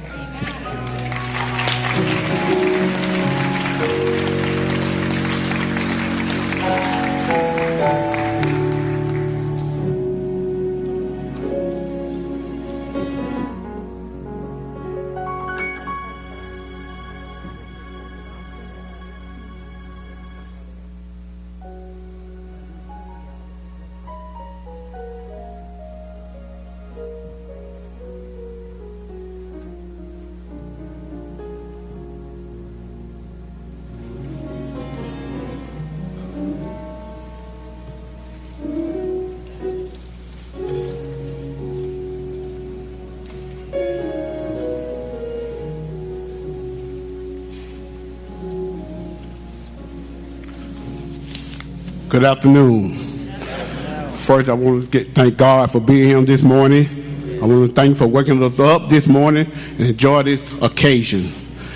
Good afternoon. First, I want to get, thank God for being here this morning. I want to thank you for waking us up this morning and enjoy this occasion.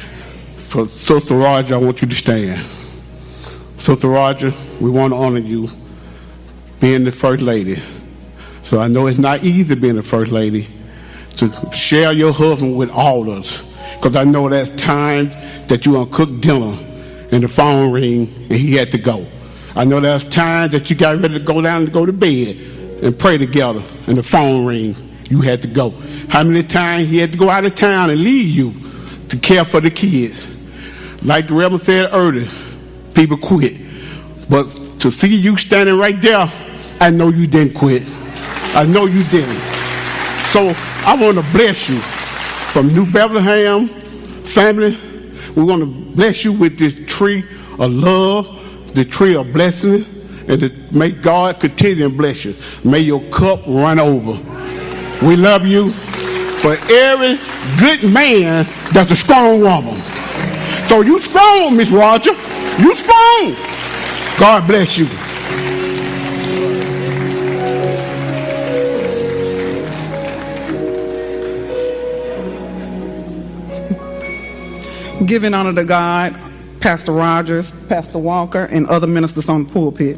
For Sister Roger, I want you to stand. Sister Roger, we want to honor you being the First Lady. So I know it's not easy being the First Lady to share your husband with all of us. Because I know there's times that you want to cook dinner and the phone ring and he had to go. I know there's times that you got ready to go down and go to bed and pray together and the phone ring, you had to go. How many times he had to go out of town and leave you to care for the kids? Like the Reverend said earlier, people quit. But to see you standing right there, I know you didn't quit. I know you didn't. So I want to bless you from New Bethlehem family. We want to bless you with this tree of love, the tree of blessing, and to may God continue to bless you. May your cup run over. We love you. For every good man, that's a strong woman. So you strong, Miss Roger. You strong. God bless you. Giving honor to God, Pastor Rogers, Pastor Walker, and other ministers on the pulpit.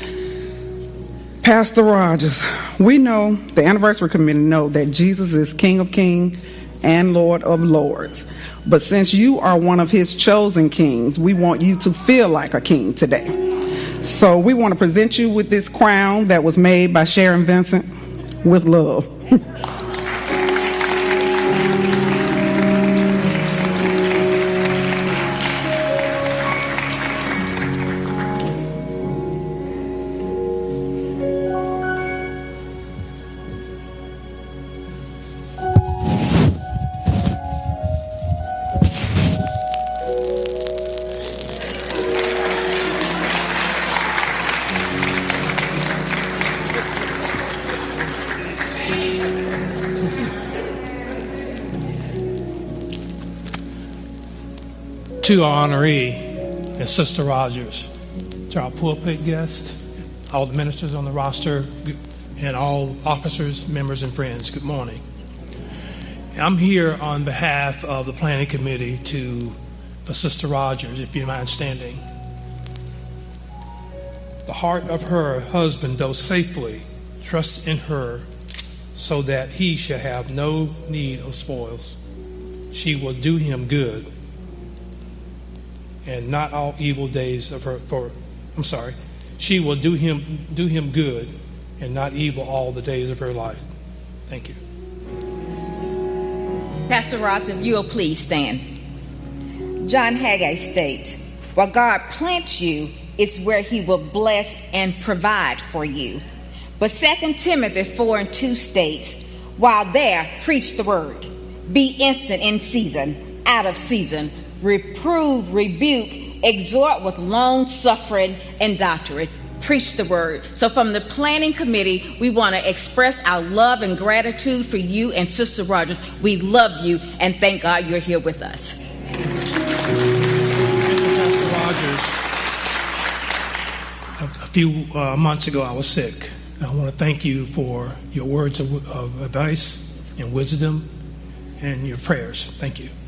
Pastor Rogers, we know, the anniversary committee know that Jesus is King of Kings and Lord of Lords. But since you are one of his chosen kings, we want you to feel like a king today. So we want to present you with this crown that was made by Sharon Vincent with love. To our honoree and Sister Rogers, to our pulpit guests, all the ministers on the roster, and all officers, members, and friends, good morning. I'm here on behalf of the planning committee to, for Sister Rogers, if you mind standing. The heart of her husband does safely trust in her so that he shall have no need of spoils. She will do him good, and not all evil days of her, for, I'm sorry, she will do him do him good and not evil all the days of her life. Thank you. Pastor Ross, if you will please stand. John Haggai states, "Where God plants you is where he will bless and provide for you." But Second Timothy four and two states, "While there, preach the word. Be instant in season, out of season. Reprove, rebuke, exhort with long suffering and doctrine." Preach the word. So from the planning committee, we want to express our love and gratitude for you and Sister Rogers. We love you and thank God you're here with us. Pastor Rogers, a, a few uh, months ago I was sick. I want to thank you for your words of, of advice and wisdom and your prayers. Thank you.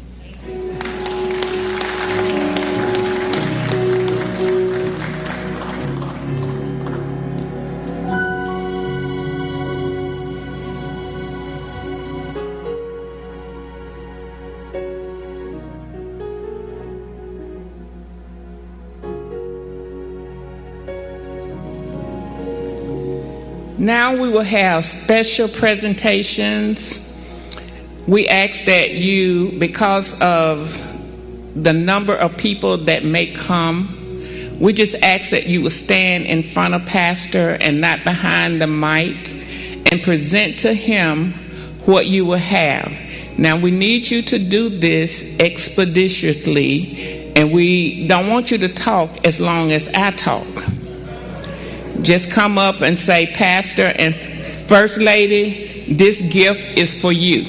Now we will have special presentations. We ask that you, because of the number of people that may come, we just ask that you will stand in front of Pastor and not behind the mic and present to him what you will have. Now we need you to do this expeditiously, and we don't want you to talk as long as I talk. Just come up and say, "Pastor and First Lady, this gift is for you."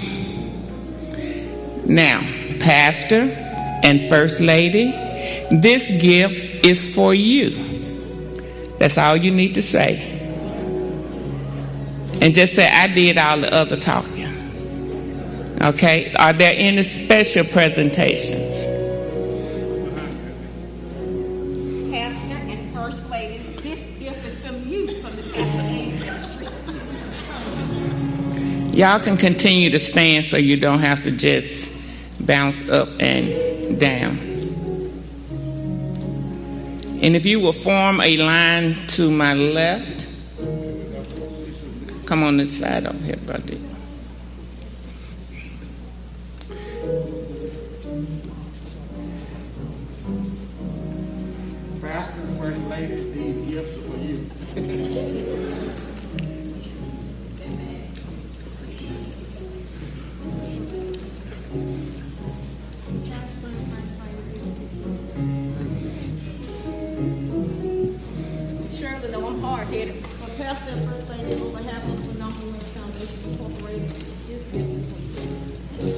Now, Pastor and First Lady, this gift is for you. That's all you need to say. And just say, "I did all the other talking." Okay? Are there any special presentations? Pastor and First Lady, this gift is from you, from the Pennsylvania ministry. Y'all can continue to stand so you don't have to just bounce up and down. And if you will form a line to my left, come on this side over here, brother. Pastor and First Lady, these gifts are for you. Surely, though I'm hard-headed, but Pastor and First Lady, on behalf of the Phenomenal Women's Foundation Incorporated, this gift is for you.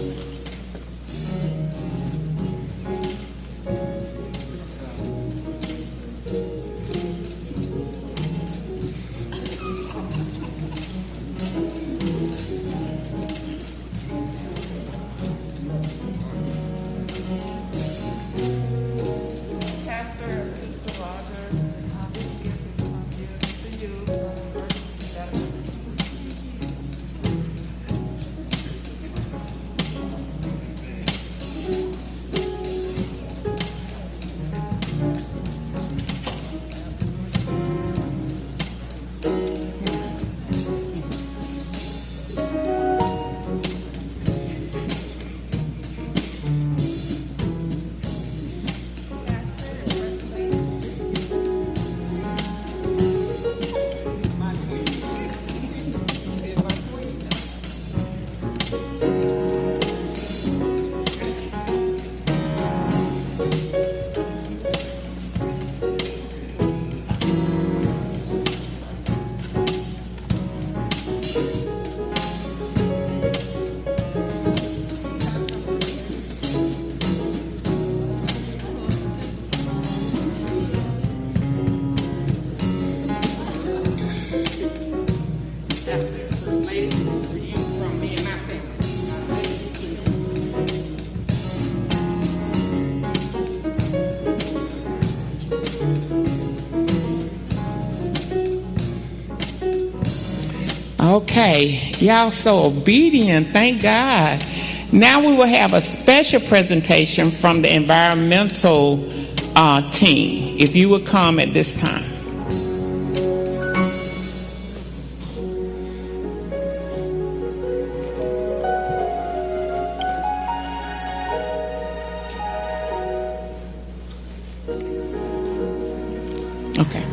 Okay, y'all so obedient. Thank God. Now we will have a special presentation from the environmental uh, team. If you would come at this time. Okay.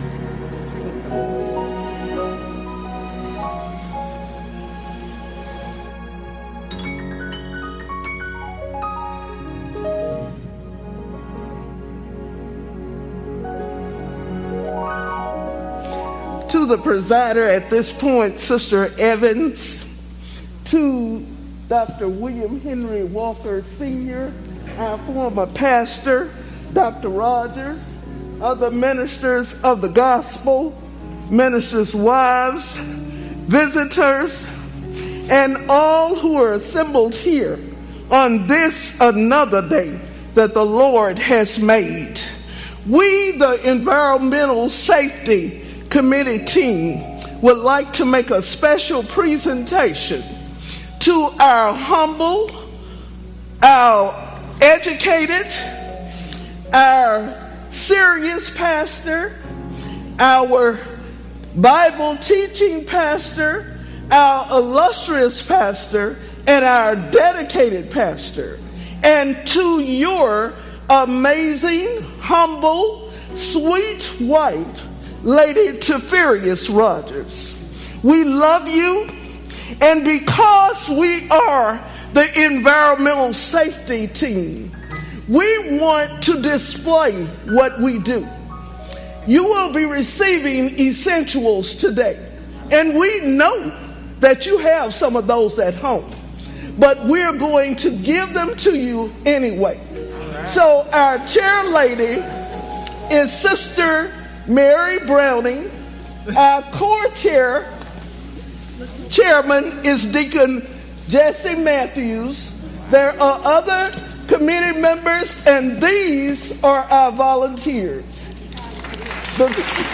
To the presider at this point, Sister Evans, to Doctor William Henry Walker Senior, our former pastor, Doctor Rogers, other ministers of the gospel, ministers' wives, visitors, and all who are assembled here on this another day that the Lord has made. We, the Environmental Safety Committee team, would like to make a special presentation to our humble, our educated, our serious pastor, our Bible teaching pastor, our illustrious pastor, and our dedicated pastor, and to your amazing, humble, sweet wife, Lady Teferius Rogers. We love you, and because we are the environmental safety team, we want to display what we do. You will be receiving essentials today, and we know that you have some of those at home, but we're going to give them to you anyway. So our chair lady is Sister Mary Browning. Our core chair chairman is Deacon Jesse Matthews. There are other committee members, and these are our volunteers. The,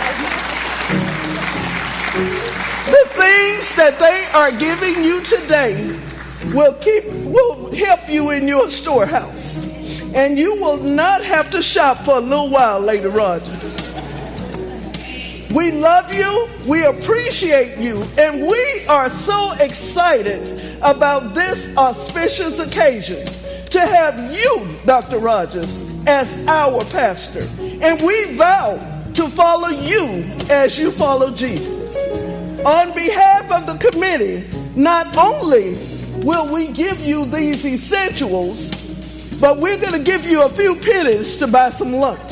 the things that they are giving you today will keep will help you in your storehouse, and you will not have to shop for a little while, Lady Rogers. We love you, we appreciate you, and we are so excited about this auspicious occasion to have you, Doctor Rogers, as our pastor. And we vow to follow you as you follow Jesus. On behalf of the committee, not only will we give you these essentials, but we're going to give you a few pennies to buy some lunch.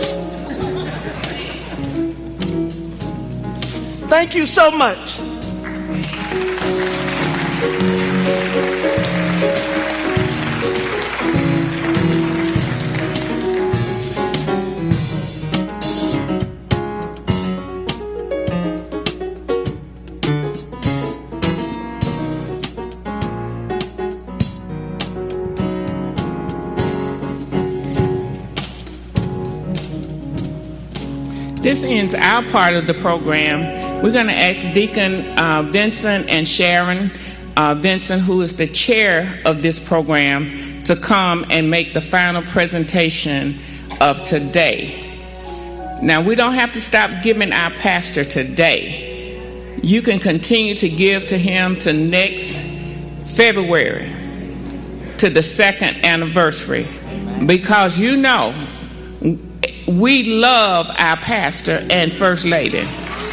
Thank you so much. This ends our part of the program. We're going to ask Deacon uh, Vincent and Sharon uh, Vincent, who is the chair of this program, to come and make the final presentation of today. Now, we don't have to stop giving our pastor today. You can continue to give to him to next February, to the second anniversary, because you know we love our pastor and First Lady.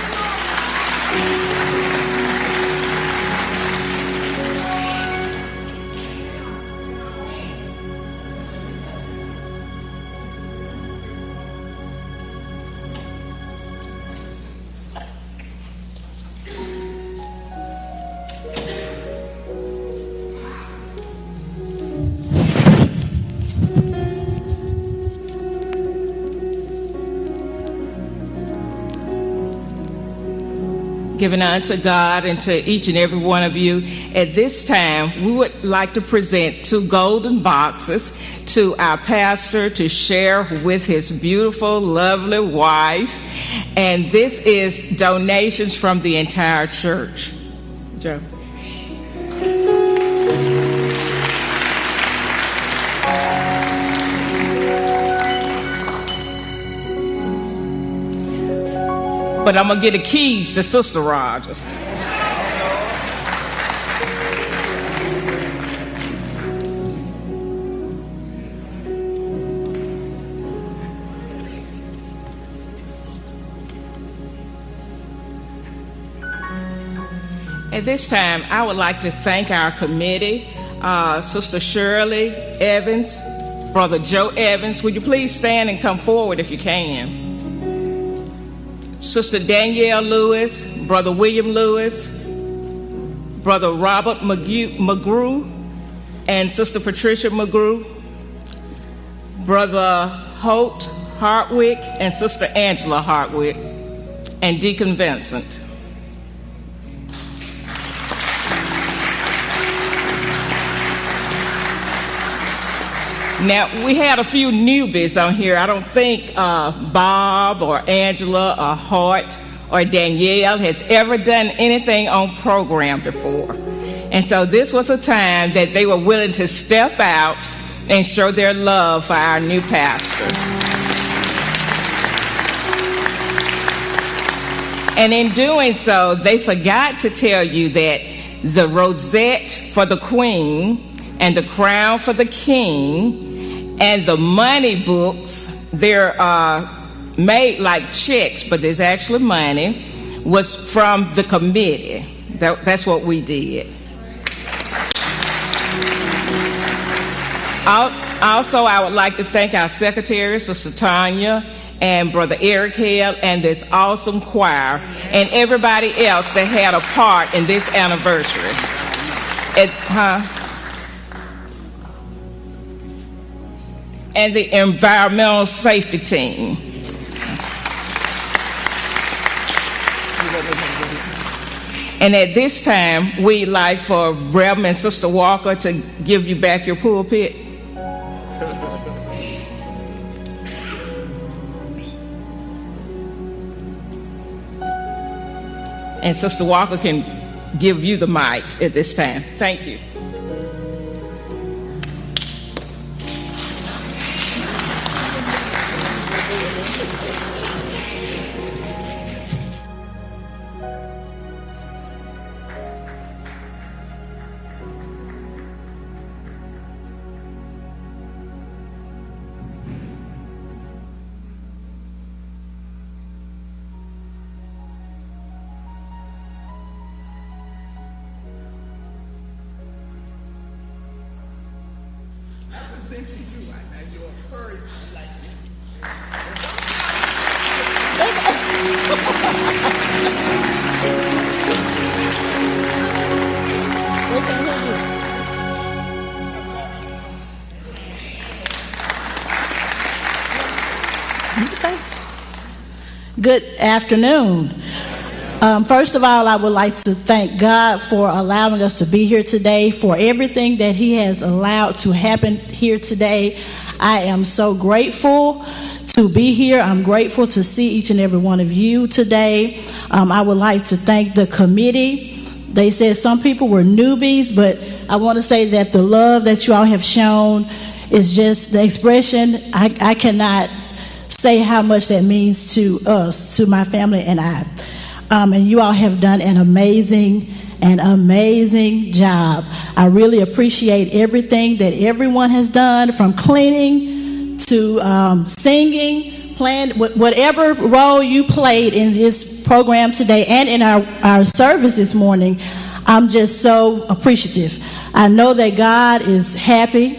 Giving unto God and to each and every one of you. At this time, we would like to present two golden boxes to our pastor to share with his beautiful, lovely wife. And this is donations from the entire church. Joe. but I'm going to get the keys to Sister Rogers. At this time, I would like to thank our committee, uh, Sister Shirley Evans, Brother Joe Evans. Would you please stand and come forward if you can? Sister Danielle Lewis, Brother William Lewis, Brother Robert McGrew, and Sister Patricia McGrew, Brother Holt Hartwick, and Sister Angela Hartwick, and Deacon Vincent. Now, we had a few newbies on here. I don't think uh, Bob or Angela or Hart or Danielle has ever done anything on program before. And so this was a time that they were willing to step out and show their love for our new pastor. And in doing so, they forgot to tell you that the rosette for the queen and the crown for the king and the money books, they're uh, made like checks, but there's actually money, was from the committee. That, that's what we did. Also, I would like to thank our secretary, Sister Tanya, and Brother Eric Hale, and this awesome choir, and everybody else that had a part in this anniversary. It, huh? And the environmental safety team. And at this time, we'd like for Reverend and Sister Walker to give you back your pulpit. And Sister Walker can give you the mic at this time. Thank you. Good afternoon. Um, first of all, I would like to thank God for allowing us to be here today, for everything that He has allowed to happen here today. I am so grateful to be here. I'm grateful to see each and every one of you today. Um, I would like to thank the committee. They said some people were newbies, but I want to say that the love that you all have shown is just the expression. I, I cannot say how much that means to us, to my family and I. Um, and you all have done an amazing, an amazing job. I really appreciate everything that everyone has done, from cleaning to um, singing, playing, whatever role you played in this program today and in our, our service this morning. I'm just so appreciative. I know that God is happy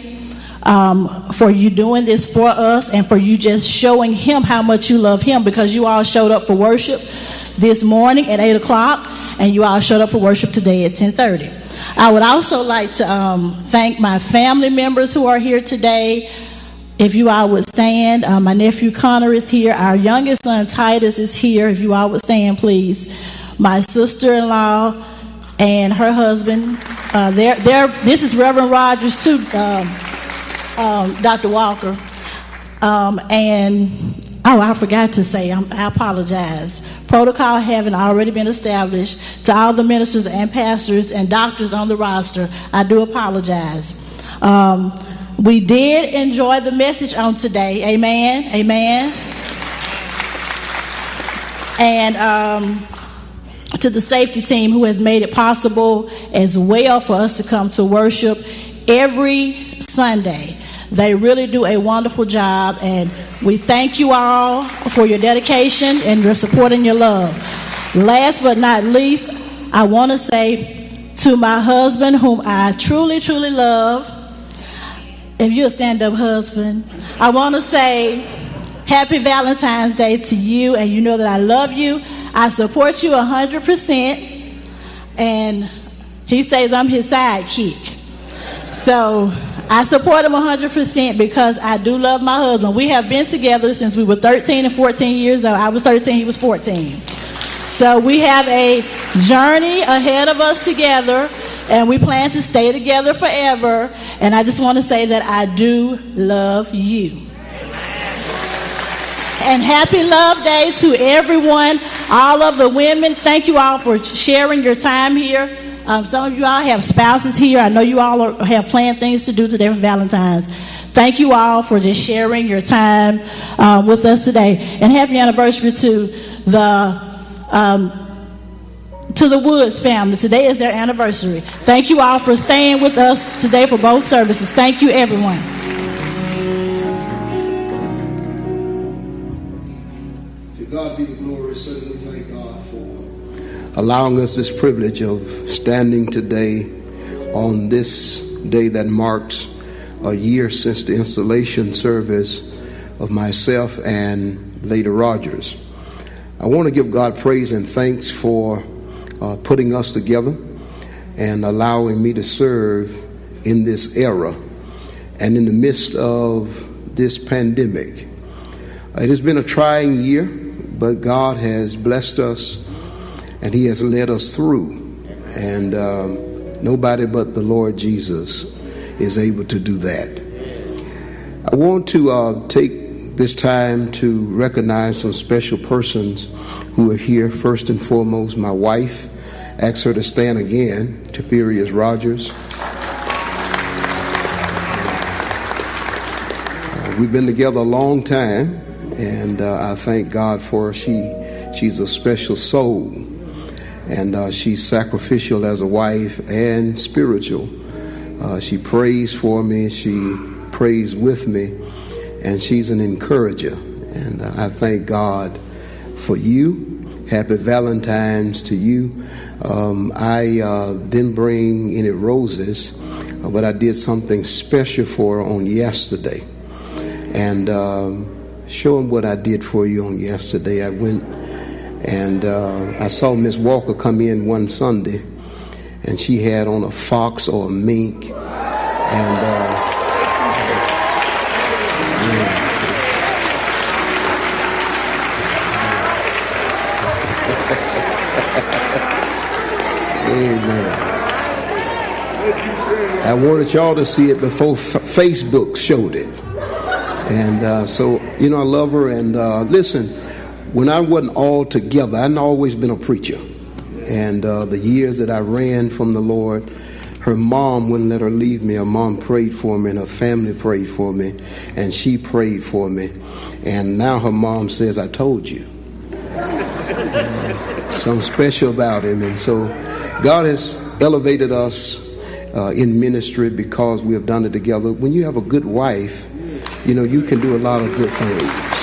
Um, for you doing this for us, and for you just showing Him how much you love Him, because you all showed up for worship this morning at eight o'clock, and you all showed up for worship today at ten thirty. I would also like to um, thank my family members who are here today. If you all would stand, uh, my nephew Connor is here. Our youngest son Titus is here. If you all would stand, please. My sister-in-law and her husband. Uh, they're, they're, this is Reverend Rogers too. Um, Um, Doctor Walker, um, and oh, I forgot to say, I'm, I apologize. Protocol having already been established, to all the ministers and pastors and doctors on the roster, I do apologize. Um, we did enjoy the message on today. Amen. Amen. And um, to the safety team who has made it possible as well for us to come to worship every Sunday. They really do a wonderful job, and we thank you all for your dedication and your support and your love. Last but not least, I want to say to my husband, whom I truly, truly love, if you're a stand-up husband, I want to say happy Valentine's Day to you, and you know that I love you. I support you one hundred percent, and he says I'm his sidekick. So I support him one hundred percent because I do love my husband. We have been together since we were thirteen and fourteen years old. I was thirteen, he was fourteen. So we have a journey ahead of us together, and we plan to stay together forever. And I just want to say that I do love you. And happy Love Day to everyone, all of the women. Thank you all for sharing your time here. Um, some of you all have spouses here. I know you all are, have planned things to do today for Valentine's. Thank you all for just sharing your time uh, with us today. And happy anniversary to the um, to the Woods family. Today is their anniversary. Thank you all for staying with us today for both services. Thank you, everyone. To God be the glory. Certainly thank God for allowing us this privilege of standing today on this day that marks a year since the installation service of myself and Lady Rogers. I want to give God praise and thanks for uh, putting us together and allowing me to serve in this era and in the midst of this pandemic. It has been a trying year, but God has blessed us and He has led us through. And um, nobody but the Lord Jesus is able to do that. I want to uh, take this time to recognize some special persons who are here. First and foremost, my wife. Ask her to stand again, Teferius Rogers. Uh, we've been together a long time, and uh, I thank God for her. She, she's a special soul, and uh, she's sacrificial as a wife and spiritual. Uh, she prays for me, she prays with me, and she's an encourager. And uh, I thank God for you. Happy Valentine's to you. Um, I uh, didn't bring any roses, uh, but I did something special for her on yesterday. And um, show them what I did for you on yesterday. I went and uh, I saw Miss Walker come in one Sunday, and she had on a fox or a mink. And uh, yeah. Amen. I wanted y'all to see it before f- Facebook showed it. And uh, so, you know, I love her. And uh, listen, when I wasn't all together, I'd always been a preacher. And uh, the years that I ran from the Lord, her mom wouldn't let her leave me. Her mom prayed for me, and her family prayed for me, and she prayed for me. And now her mom says, I told you. Something special about him. And so God has elevated us uh, in ministry because we have done it together. When you have a good wife, you know, you can do a lot of good things.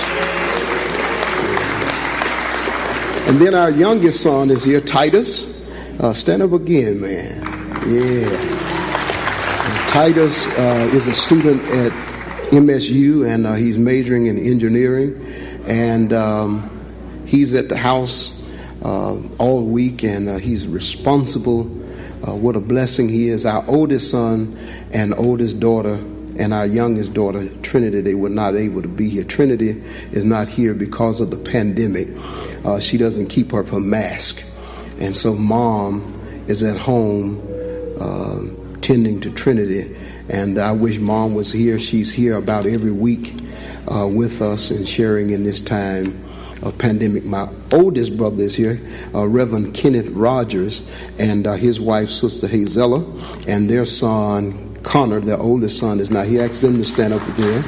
And then our youngest son is here, Titus. Uh, stand up again, man. Yeah. And Titus uh, is a student at M S U, and uh, he's majoring in engineering. And um, he's at the house uh, all week, and uh, he's responsible. Uh, what a blessing he is. Our oldest son and oldest daughter and our youngest daughter, Trinity, they were not able to be here. Trinity is not here because of the pandemic. Uh, she doesn't keep up her mask. And so mom is at home uh, tending to Trinity. And I wish mom was here. She's here about every week uh, with us and sharing in this time of pandemic. My oldest brother is here, uh, Reverend Kenneth Rogers, and uh, his wife, Sister Hazella, and their son, Connor, their oldest son, is not here. Ask them to stand up again.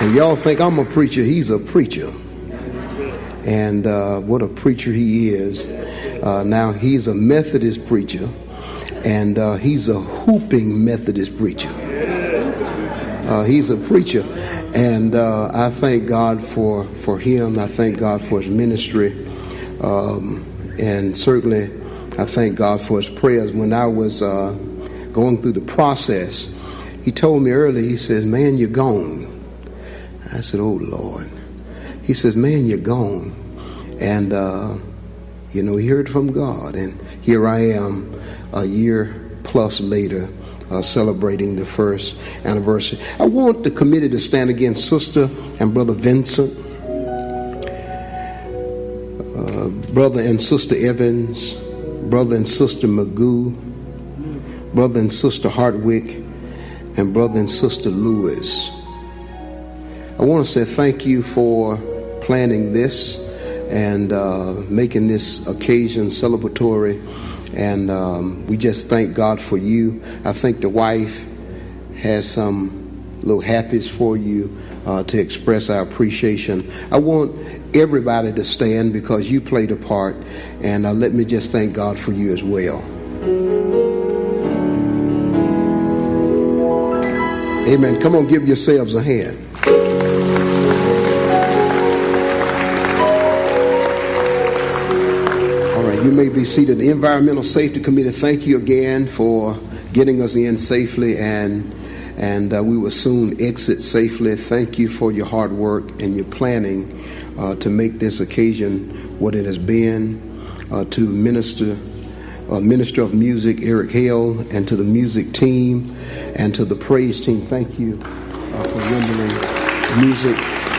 And y'all think I'm a preacher. He's a preacher. And uh, what a preacher he is. Uh, now, he's a Methodist preacher. And uh, he's a hooping Methodist preacher. Uh, he's a preacher. And uh, I thank God for, for him. I thank God for his ministry. Um, and certainly, I thank God for his prayers. When I was uh, going through the process, he told me early, he says, man, you're gone. I said, oh, Lord. He says, man, you're gone. And, uh, you know, he heard from God. And here I am a year plus later uh, celebrating the first anniversary. I want the committee to stand again, Sister and Brother Vincent, uh, Brother and Sister Evans, Brother and Sister Magoo, Brother and Sister Hartwick, and Brother and Sister Lewis. I want to say thank you for planning this and uh, making this occasion celebratory. And um, we just thank God for you. I think the wife has some little happies for you uh, to express our appreciation. I want everybody to stand because you played a part. And uh, let me just thank God for you as well. Amen. Come on, give yourselves a hand. You may be seated. The Environmental Safety Committee, thank you again for getting us in safely, and and uh, we will soon exit safely. Thank you for your hard work and your planning uh, to make this occasion what it has been. Uh, to Minister, uh, Minister of Music, Eric Hale, and to the music team, and to the praise team, thank you uh, for rendering music.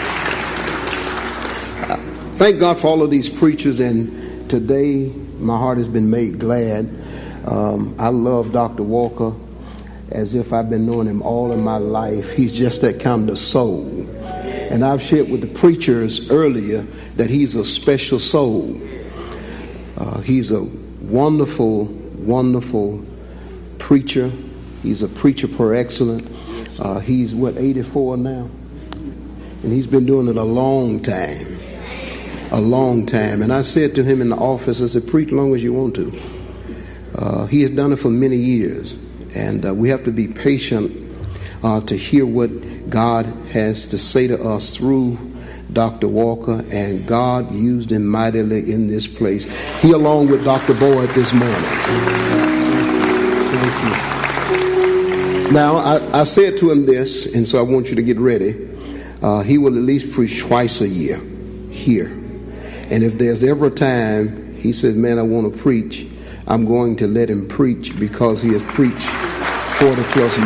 Uh, thank God for all of these preachers, and today, my heart has been made glad. Um, I love Doctor Walker as if I've been knowing him all of my life. He's just that kind of soul. And I've shared with the preachers earlier that he's a special soul. Uh, he's a wonderful, wonderful preacher. He's a preacher per excellence. Uh, he's, what, eighty-four now? And he's been doing it a long time. A long time. And I said to him in the office, I said, preach as long as you want to. Uh, he has done it for many years. And uh, we have to be patient uh, to hear what God has to say to us through Doctor Walker. And God used him mightily in this place. He along with Doctor Boyd this morning. Thank you. Now, I, I said to him this, and so I want you to get ready. Uh, he will at least preach twice a year here. And if there's ever a time he says, man, I want to preach, I'm going to let him preach because he has preached forty plus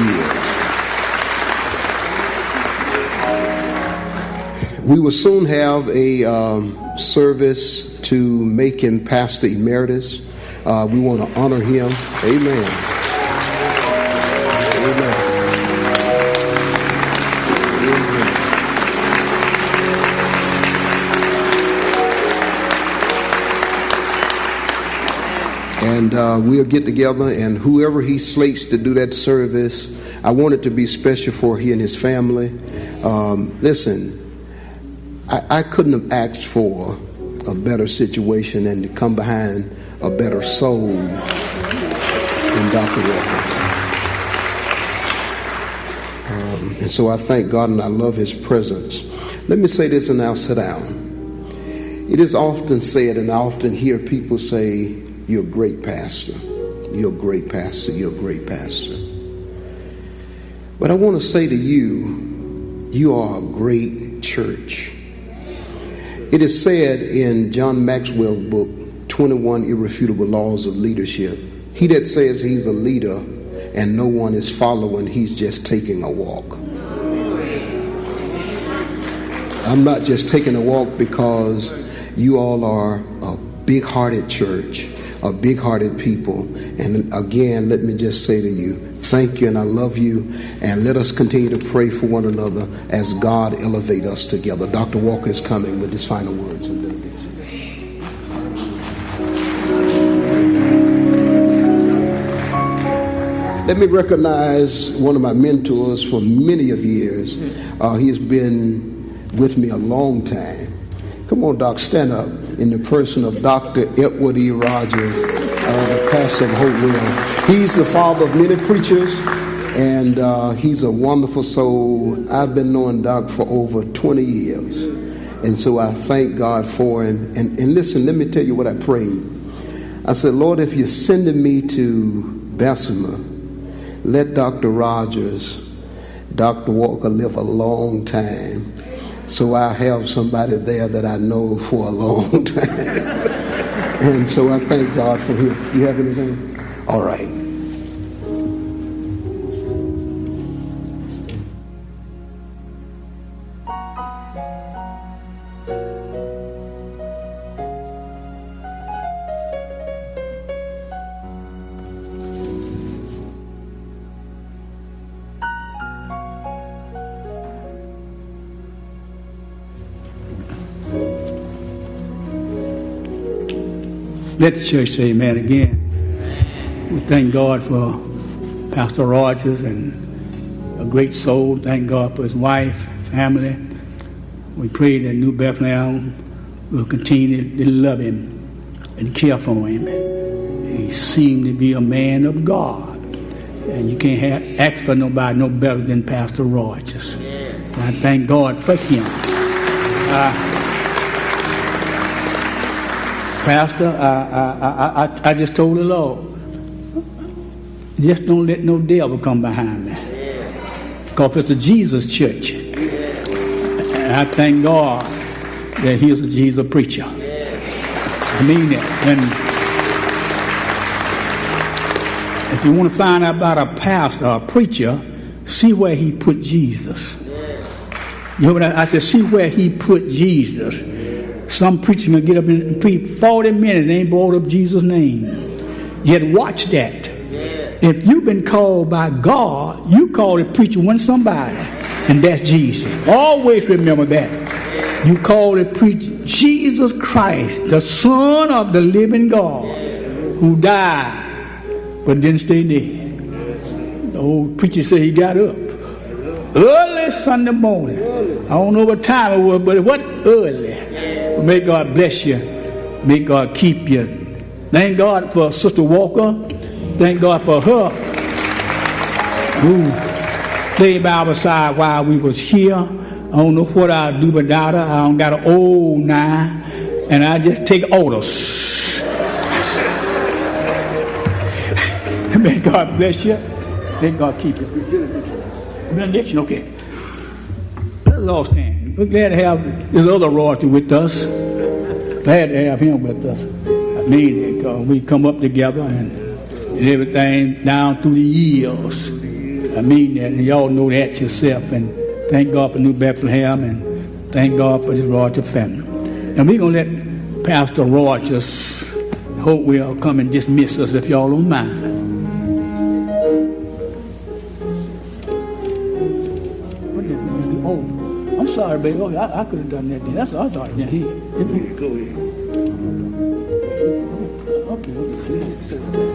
years. We will soon have a um, service to make him Pastor Emeritus. Uh, we want to honor him. Amen. Amen. And uh, we'll get together, and whoever he slates to do that service, I want it to be special for he and his family. Um, listen, I, I couldn't have asked for a better situation than to come behind a better soul than Doctor Walker. Um, and so I thank God and I love his presence. Let me say this and I'll sit down. It is often said, and I often hear people say, you're a great pastor. You're a great pastor. You're a great pastor. But I want to say to you, you are a great church. It is said in John Maxwell's book, twenty-one Irrefutable Laws of Leadership, he that says he's a leader and no one is following, he's just taking a walk. I'm not just taking a walk because you all are a big-hearted church. Are big-hearted people. And again, let me just say to you, thank you and I love you, and let us continue to pray for one another as God elevate us together. Doctor Walker is coming with his final words. Let me recognize one of my mentors for many of years. Uh, he has been with me a long time. Come on, Doc, stand up. In the person of Doctor Edward E. Rogers, uh, pastor of Hopewell. He's the father of many preachers, and uh, he's a wonderful soul. I've been knowing Doc for over twenty years, and so I thank God for him. And, and listen, let me tell you what I prayed. I said, Lord, if you're sending me to Bessemer, let Doctor Rogers, Doctor Walker live a long time, so I have somebody there that I know for a long time. And so I thank God for him. You have anything? All right. Let the church say amen again. We thank God for Pastor Rogers and a great soul. Thank God for his wife, family. We pray that New Bethlehem will continue to love him and care for him. He seemed to be a man of God. And you can't have, ask for nobody no better than Pastor Rogers. And I thank God for him. Uh, Pastor, I, I, I, I just told the Lord, just don't let no devil come behind me. Because it's a Jesus church. And I thank God that he's a Jesus preacher. I mean it. And if you want to find out about a pastor or a preacher, see where he put Jesus. You know what I, I said? See where he put Jesus. Some preachers gonna get up and preach forty minutes and ain't brought up Jesus' name. Yet watch that. If you've been called by God, you call it preacher one somebody, and that's Jesus. Always remember that. You call it preach Jesus Christ, the Son of the living God, who died but didn't stay dead. The old preacher said he got up early Sunday morning. I don't know what time it was, but what early. May God bless you. May God keep you. Thank God for Sister Walker. Thank God for her who stayed by our side while we was here. I don't know what I'll do without her. I don't got an old now, and I just take orders. May God bless you. May God keep you. Benediction, okay. Let's all stand. We're glad to have this other royalty with us. Glad to have him with us. I mean, uh, we come up together and, and everything down through the years. I mean that, and y'all know that yourself. And thank God for New Bethlehem, and thank God for this royalty family. And we're going to let Pastor Rogers, hope we'll come and dismiss us if y'all don't mind. Sorry, baby. Oh, I, I could have done that then. That's what I thought. Yeah, he, he, Go ahead. Okay, okay.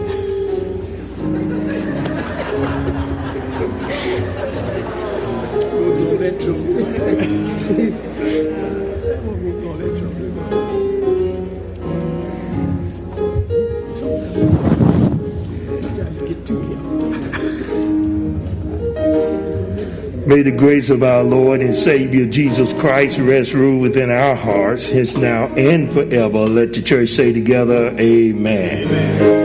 We'll go that trouble. We'll go that trouble. Get too careful. May the grace of our Lord and Savior Jesus Christ rest, rule within our hearts, hence now and forever. Let the church say together, amen. Amen.